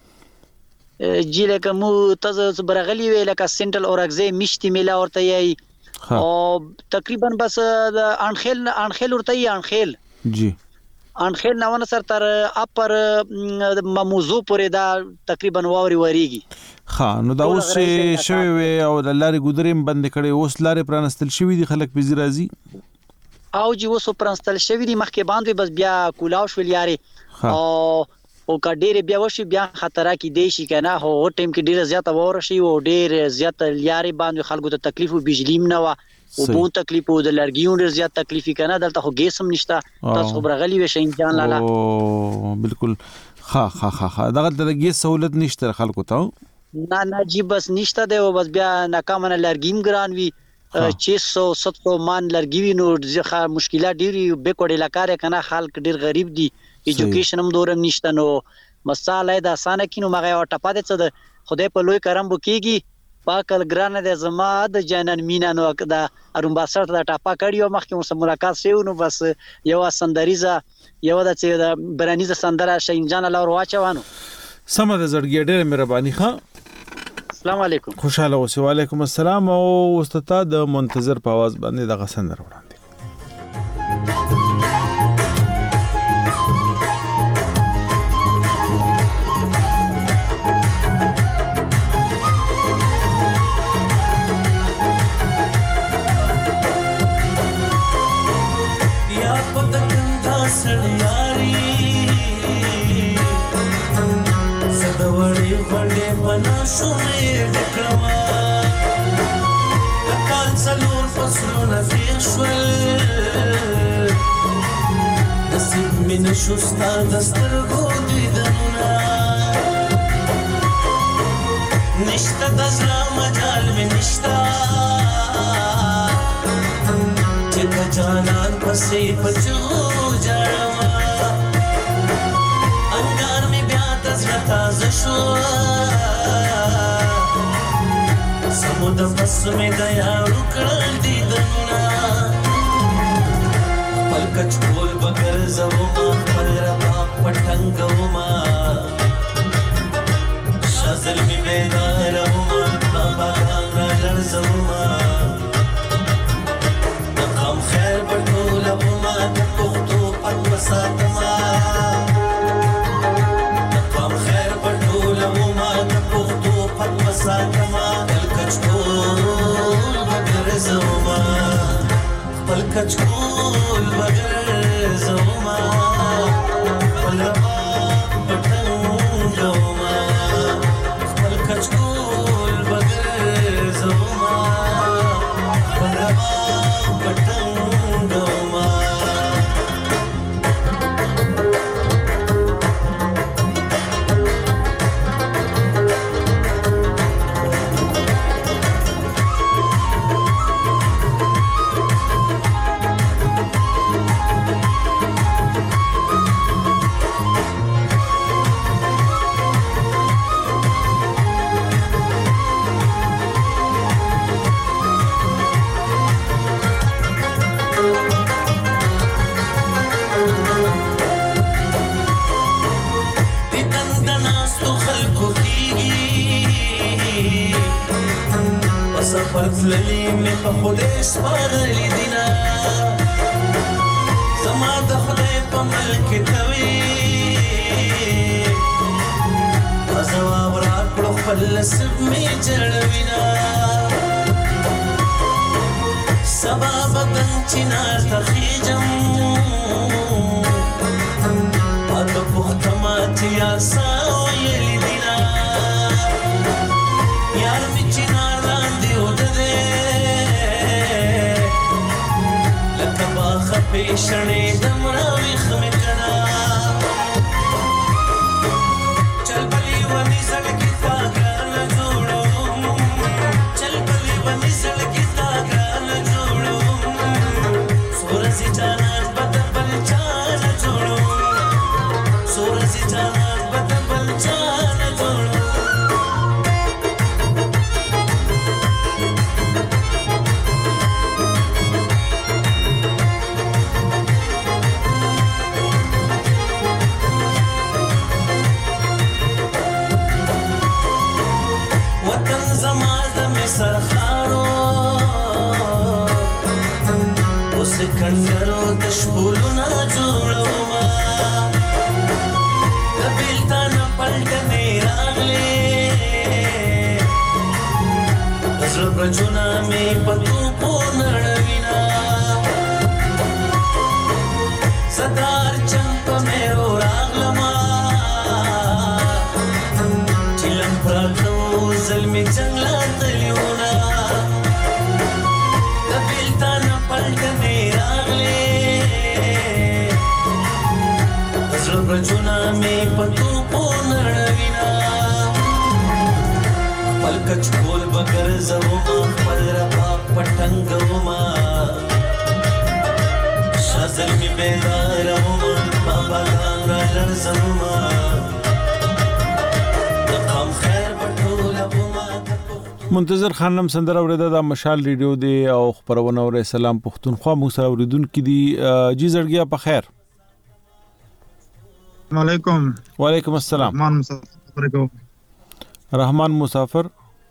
کی
جی لکه مو تاسو برغلی وی لکه سنټرل اورغزي مشتي میلا ورته یي او تقریبا بس د انخیل انخیل ورته یي انخیل
جی
انخیل نو سر تر اپر موضوع پورې دا تقریبا واوري وریږي
ها نو دا اوس شوی وی او د لارې ګودریم بند کړي اوس لارې پرانستل شوی دي خلک به زیرازي
او جی وسو پرانستل شوی دي مخکې باندې بس بیا کولاو شول یاري او او کډیر بیا وشي بیا خطر کې دی شي کنه هو ټیم کې ډیر زیات اور شي او ډیر زیات لیاري باندې خلکو ته تکلیف او بجلی نه و او بو تکلیف او د لرګیو ډیر زیات تکلیف کنه دلته خو ګیس هم نشته تاسو خبرغلی وشي انجان لاله
او بالکل ها ها ها دغه د ګیس سہولت نشته خلکو ته
نه نه جی بس نشته دی او بس بیا ناکامه لرګیم ګران وی छह सौ सात सौ مان لرګي نو ځخه مشکلات ډیری بیکوړ علاقې کنه خلک ډیر غریب دي ایجوکیشن هم دورم نشته نو مساله د اسانه کینو مغه او ټپا دې څه د خدای په لوی کرم وکيږي پاکل ګرانه د زما د جنن مینا نو د ارومبا سره د ټپا کړیو مخکې سره ملاقات شیو نو بس یو سندریزه یو د چې د برانیزه سندره شینجان الله ور واچوانو
سم د زړګي ډېر مهرباني ښه
السلام علیکم
خوشاله اوسئ وعلیکم السلام او استاد د منتظر په आवाज باندې دغه سندره وړاندې
یا پتنګا سړیاري سدوړې وړې بنا شوې ډکړما کال څلور فصلونه فیشول نصیب مې نشوستا دسترګو دیدنونه نشته د زړه مجال مې نشته چې د جانان پسې پچو جړما انګار مې بیا د زړه تازه شو سمود بس میں دیا رکڑ دیدنا پل کچ کول بگر زوما پل ربا پٹھنگوما شازل می بیدار ہوما بابا دانا لرزوما نقام خیر بڑھول ہوما پختو پت مساتما نقام خیر بڑھول ہوما پختو پت مساتما کچکول بگر زوما پل کچکول بگر زوما پل ربا پٹنگوما پل کچکول بگر زوما پل ربا پٹنگوما سفر تللی می په خدای سپارلی دینا زما د خدای په ملک توی ازوا ورا کړو خپل نصیب می جوړوینا سبا بدن چنار تخیجم اته پختمات یا سویلی دینا یار می چنار لاندې ودده لکه باخ پیشنې دمرا ویخ می کنا چل بلی ونی زړګی تا ګران جوړو چل بلی ونی زړګی تا ګران جوړو سورزي جانان بدل بل چان جوړو سورزي جانان بدل بل چان جوړو وطن زما د مصر خارو اوس کنګرو د شپولونه جوړوما د بیلتان پلټ نه راغلي زړه برجونه مې پتو پونړوینا صدار چمپ مې راغلما چلم پراتو زلمی جنگلا تلیونا د بیلتان پلټ نه راغلي زړه برجونه مې پتو پونړوینا پلکچ کول بغیر زوما خپل رپا پټنګوما شازل می بیدار وما بابا ګان را لړزوما د قام خیر بټول وما
منتظر خانم سندره اوریدا د مشال ریډیو دی او خبرونه اور سلام پښتونخوا مو سره اوریدونکو دی جی زړګیا په خیر
وعلیکم
وعلیکم السلام
رحمان مسافر
رحمان مسافر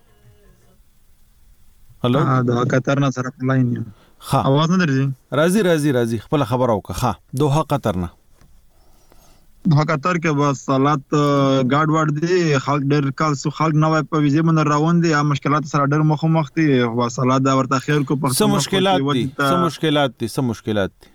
هلو
دا قطر نه سره لاین یم
ها
आवाज نه درځي
راځي راځي راځي خپل خبر او که ها دوه قطر نه
دوه قطر کې بس حالات ګاډ واډ دي خلک ډېر کال سو خلک نوې په ویزه من روان دي یا مشکلات سره ډېر مخ مخ دي او حالات دا ورته خیر کو
په څه مشکلات دي څه مشکلات دي څه مشکلات دي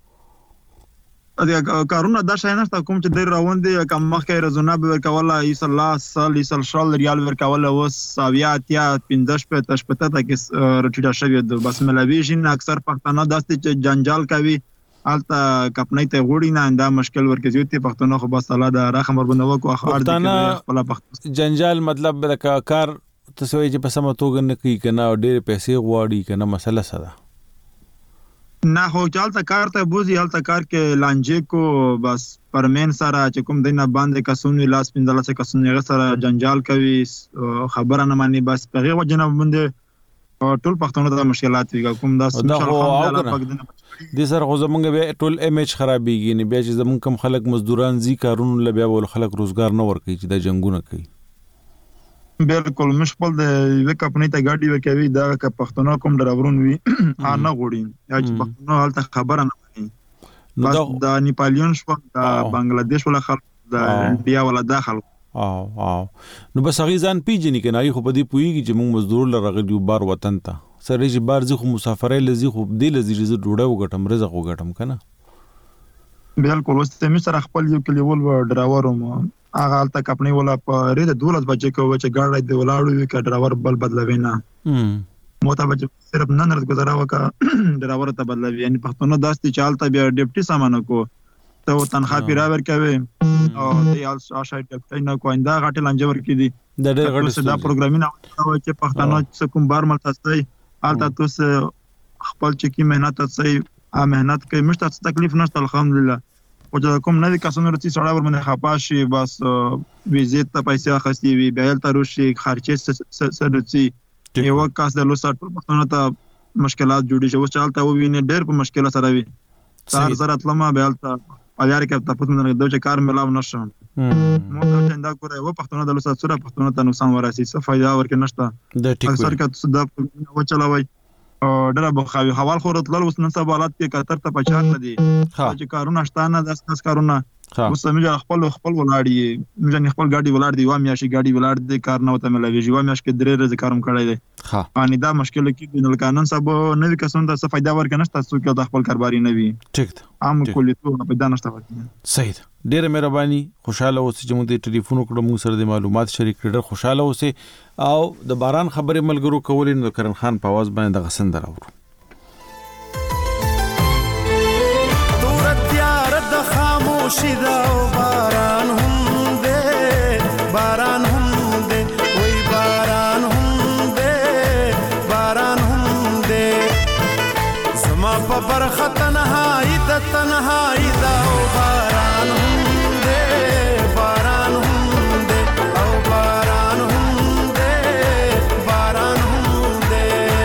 دا کارونه دا شای نشته کوم چې ډېر روان دي کوم مخکې رزونه به ورکوله ایس الله سال ایس شال ریال ورکوله وس ساویات یا پندش په تشپته تا کې رټیدا شوی د بس ملویشن اکثر پښتانه داسې چې جنجال کوي الته کپنې ته غوړي نه انده مشکل ورکې زیاتې پښتانه خو بس الله دا رقم وربنه وکړو اخر دي خپل پښتون
جنجال مطلب د کار تسوي چې په سم توګه نه کوي کنه ډېر پیسې غواړي کنه مسله سره
نه خو چالت کار ته بوزي حالت کار کې لانجې کو بس پرمن سره چې کوم دینه باندې کسونی لاس پندله چې کسونی سره جنجال کوي خبره نه مانی بس په غو جنب باندې ټول پښتون ته مشکلات وي کوم دا
د سر غو زمونږ به ټول امیج خرابېږي نه بیا چې زمونږ کم خلک مزدوران زی کارونه لبیا ول خلک روزګار نه ورکړي چې د جنگونه کوي
بالکل مشپل د یو کمپنی ته ګاډي ورکوي دا که پښتون کوم ډراورون وي نه غوړي یا چې پښتون حالت خبره نه کوي بس د نیپالیون شو د بنگلاديش ولا خلک د انډیا ولا داخل
او او نو بس هغه ځان پیژني کنه خو په دې پويږي چې موږ مزدور لرغلی بار وطن ته سره چې بار زی خو مسافرای لزی خو دې لزی چې ډوډۍ وګټم رزق وګټم کنه
بالکل واستې مې سره خپل یو کلیول و ډراور مو هغه حالت کپنی ولا په ریده دولت بچي کوي چې ګاډي دی ولاړو وي ک ډراور بل بدلوي نه موته بچ صرف نن رات گزارا وکا ډراور ته بدلوي یعنی پښتون داستي چالت بیا ډیپټي سامان کو ته تنخواه پیرا ور کوي او دی آشای ډیپټي نه کویندا غټ لنجور کې دي
د ډېر غټ
دا پروګرامینګ او چې پښتون څه کوم بار ملتاستي حالت تاسو خپل چې کی مهنت تاسو ا مهنت کوي مشته تکلیف نشته الحمدلله او چې کوم نه دي کسانو رتي سړی ور باندې خپاشي بس ویزیت ته پیسې اخستي وي بیل تروشي خرچه سرتي یو کاس د لوسات پښتون ته مشکلات جوړي شو چالت او ویني ډېر په مشکله سره وي تار زرات لمه بیل ته اجار کې تاسو نه دوی کار ملاو نشم مو ته چندا کوي و پښتون د لوسه سره پښتون ته نقصان ورسي څه فائدہ ورکه نشته
د ټیک
اکثر کته د و چلوي ډېر بخاوي حوال خورت لول وس نن سبا حالات کې کتر ته پچار نه دي چې کارونه شتانه د اساس کارونه اوس موږ خپل خپل ولاړی موږ خپل ګاډي ولاړ دی و میاشي ګاډي ولاړ دی کار نه وته ملوي و میاش کې درې ورځې کارم کړی دی ها ان دا مشکل کې د قانون سبا نه کسون د څه فائدہ ورکه نشته څو کې د خپل کارباري نه وي
ټیک
عام کلیتو په دانشته ورکه
صحیح ډېر مهرباني خوشاله اوسئ چې موږ د ټلیفون کړو موږ سره د معلومات شریک کړل خوشاله اوسئ او د باران خبرې ملګرو کولې نو کرن خان په आवाज باندې د غسن دراوړو
خاموشی دا و باران هم ده باران هم ده وی باران هم ده باران هم ده زما پا برخ تنهایی دا تنهایی دا و باران هم ده باران هم ده او باران هم ده باران هم ده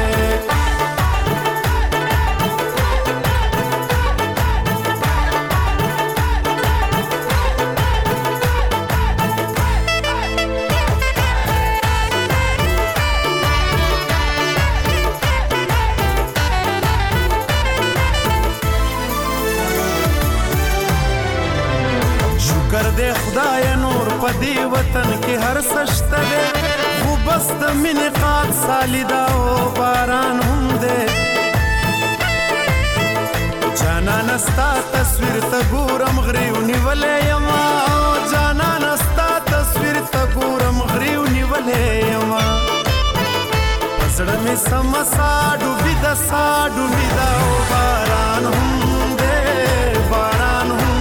شکر دے خدای نور پدی وطن کی ہر سشت دے خو بس د مینې قات سالی دا او باران هم دے جانا نستا تصویر تا ګورم غریو نیولې یما جانا نستا تصویر تا ګورم غریو نیولې یما پسړ می سم سا ډوبی دا سا ډوبی دا او باران هم دے باران هم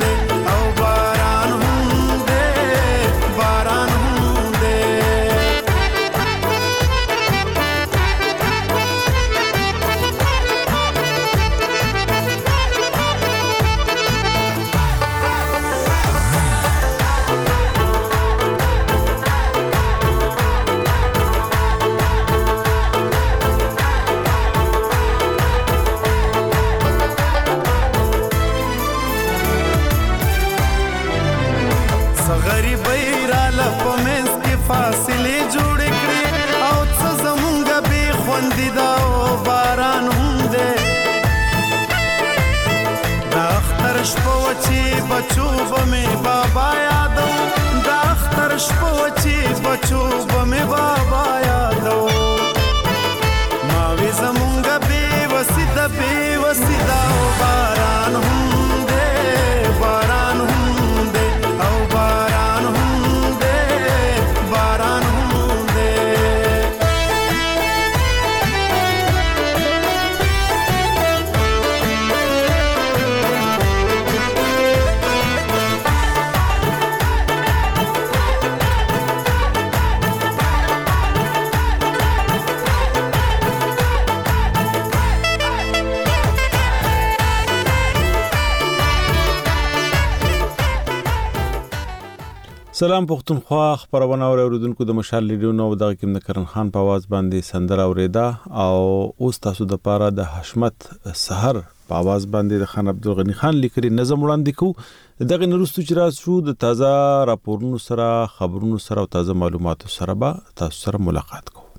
فاصله جوړ کړی او څه زمونږ به خوندې دا او باران هم دې دا اختر شپه وچی بچو بمې بابا یادو دا اختر شپه وچی بچو بمې بابا یادو ما وی زمونږ به وسیدا به وسیدا او باران هم دې باران هم دې او باران هم باران هم دے
سلام پښتونخوا خبرونه اوریدونکو د مشال لیډیو نو دغه کې د کرن خان په आवाज باندې سندره اوریدا او اوس تاسو د پاره د حشمت سحر په आवाज باندې د خان عبدالغنی خان لیکري نظم وړاندې کو دغه نرستو چې راز شو د تازه راپورونو سره خبرونو سره او تازه معلوماتو سره به تاسو سره ملاقات کو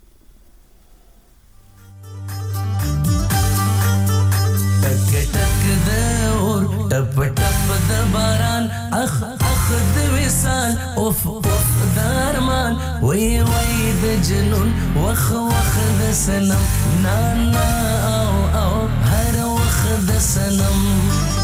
تک تک د اور ټپ ټپ د باران اخ اخ د وصال اوف اوف درمان وی وی د جنون وخ وخ د سنم نا نا او او هر وخ د سنم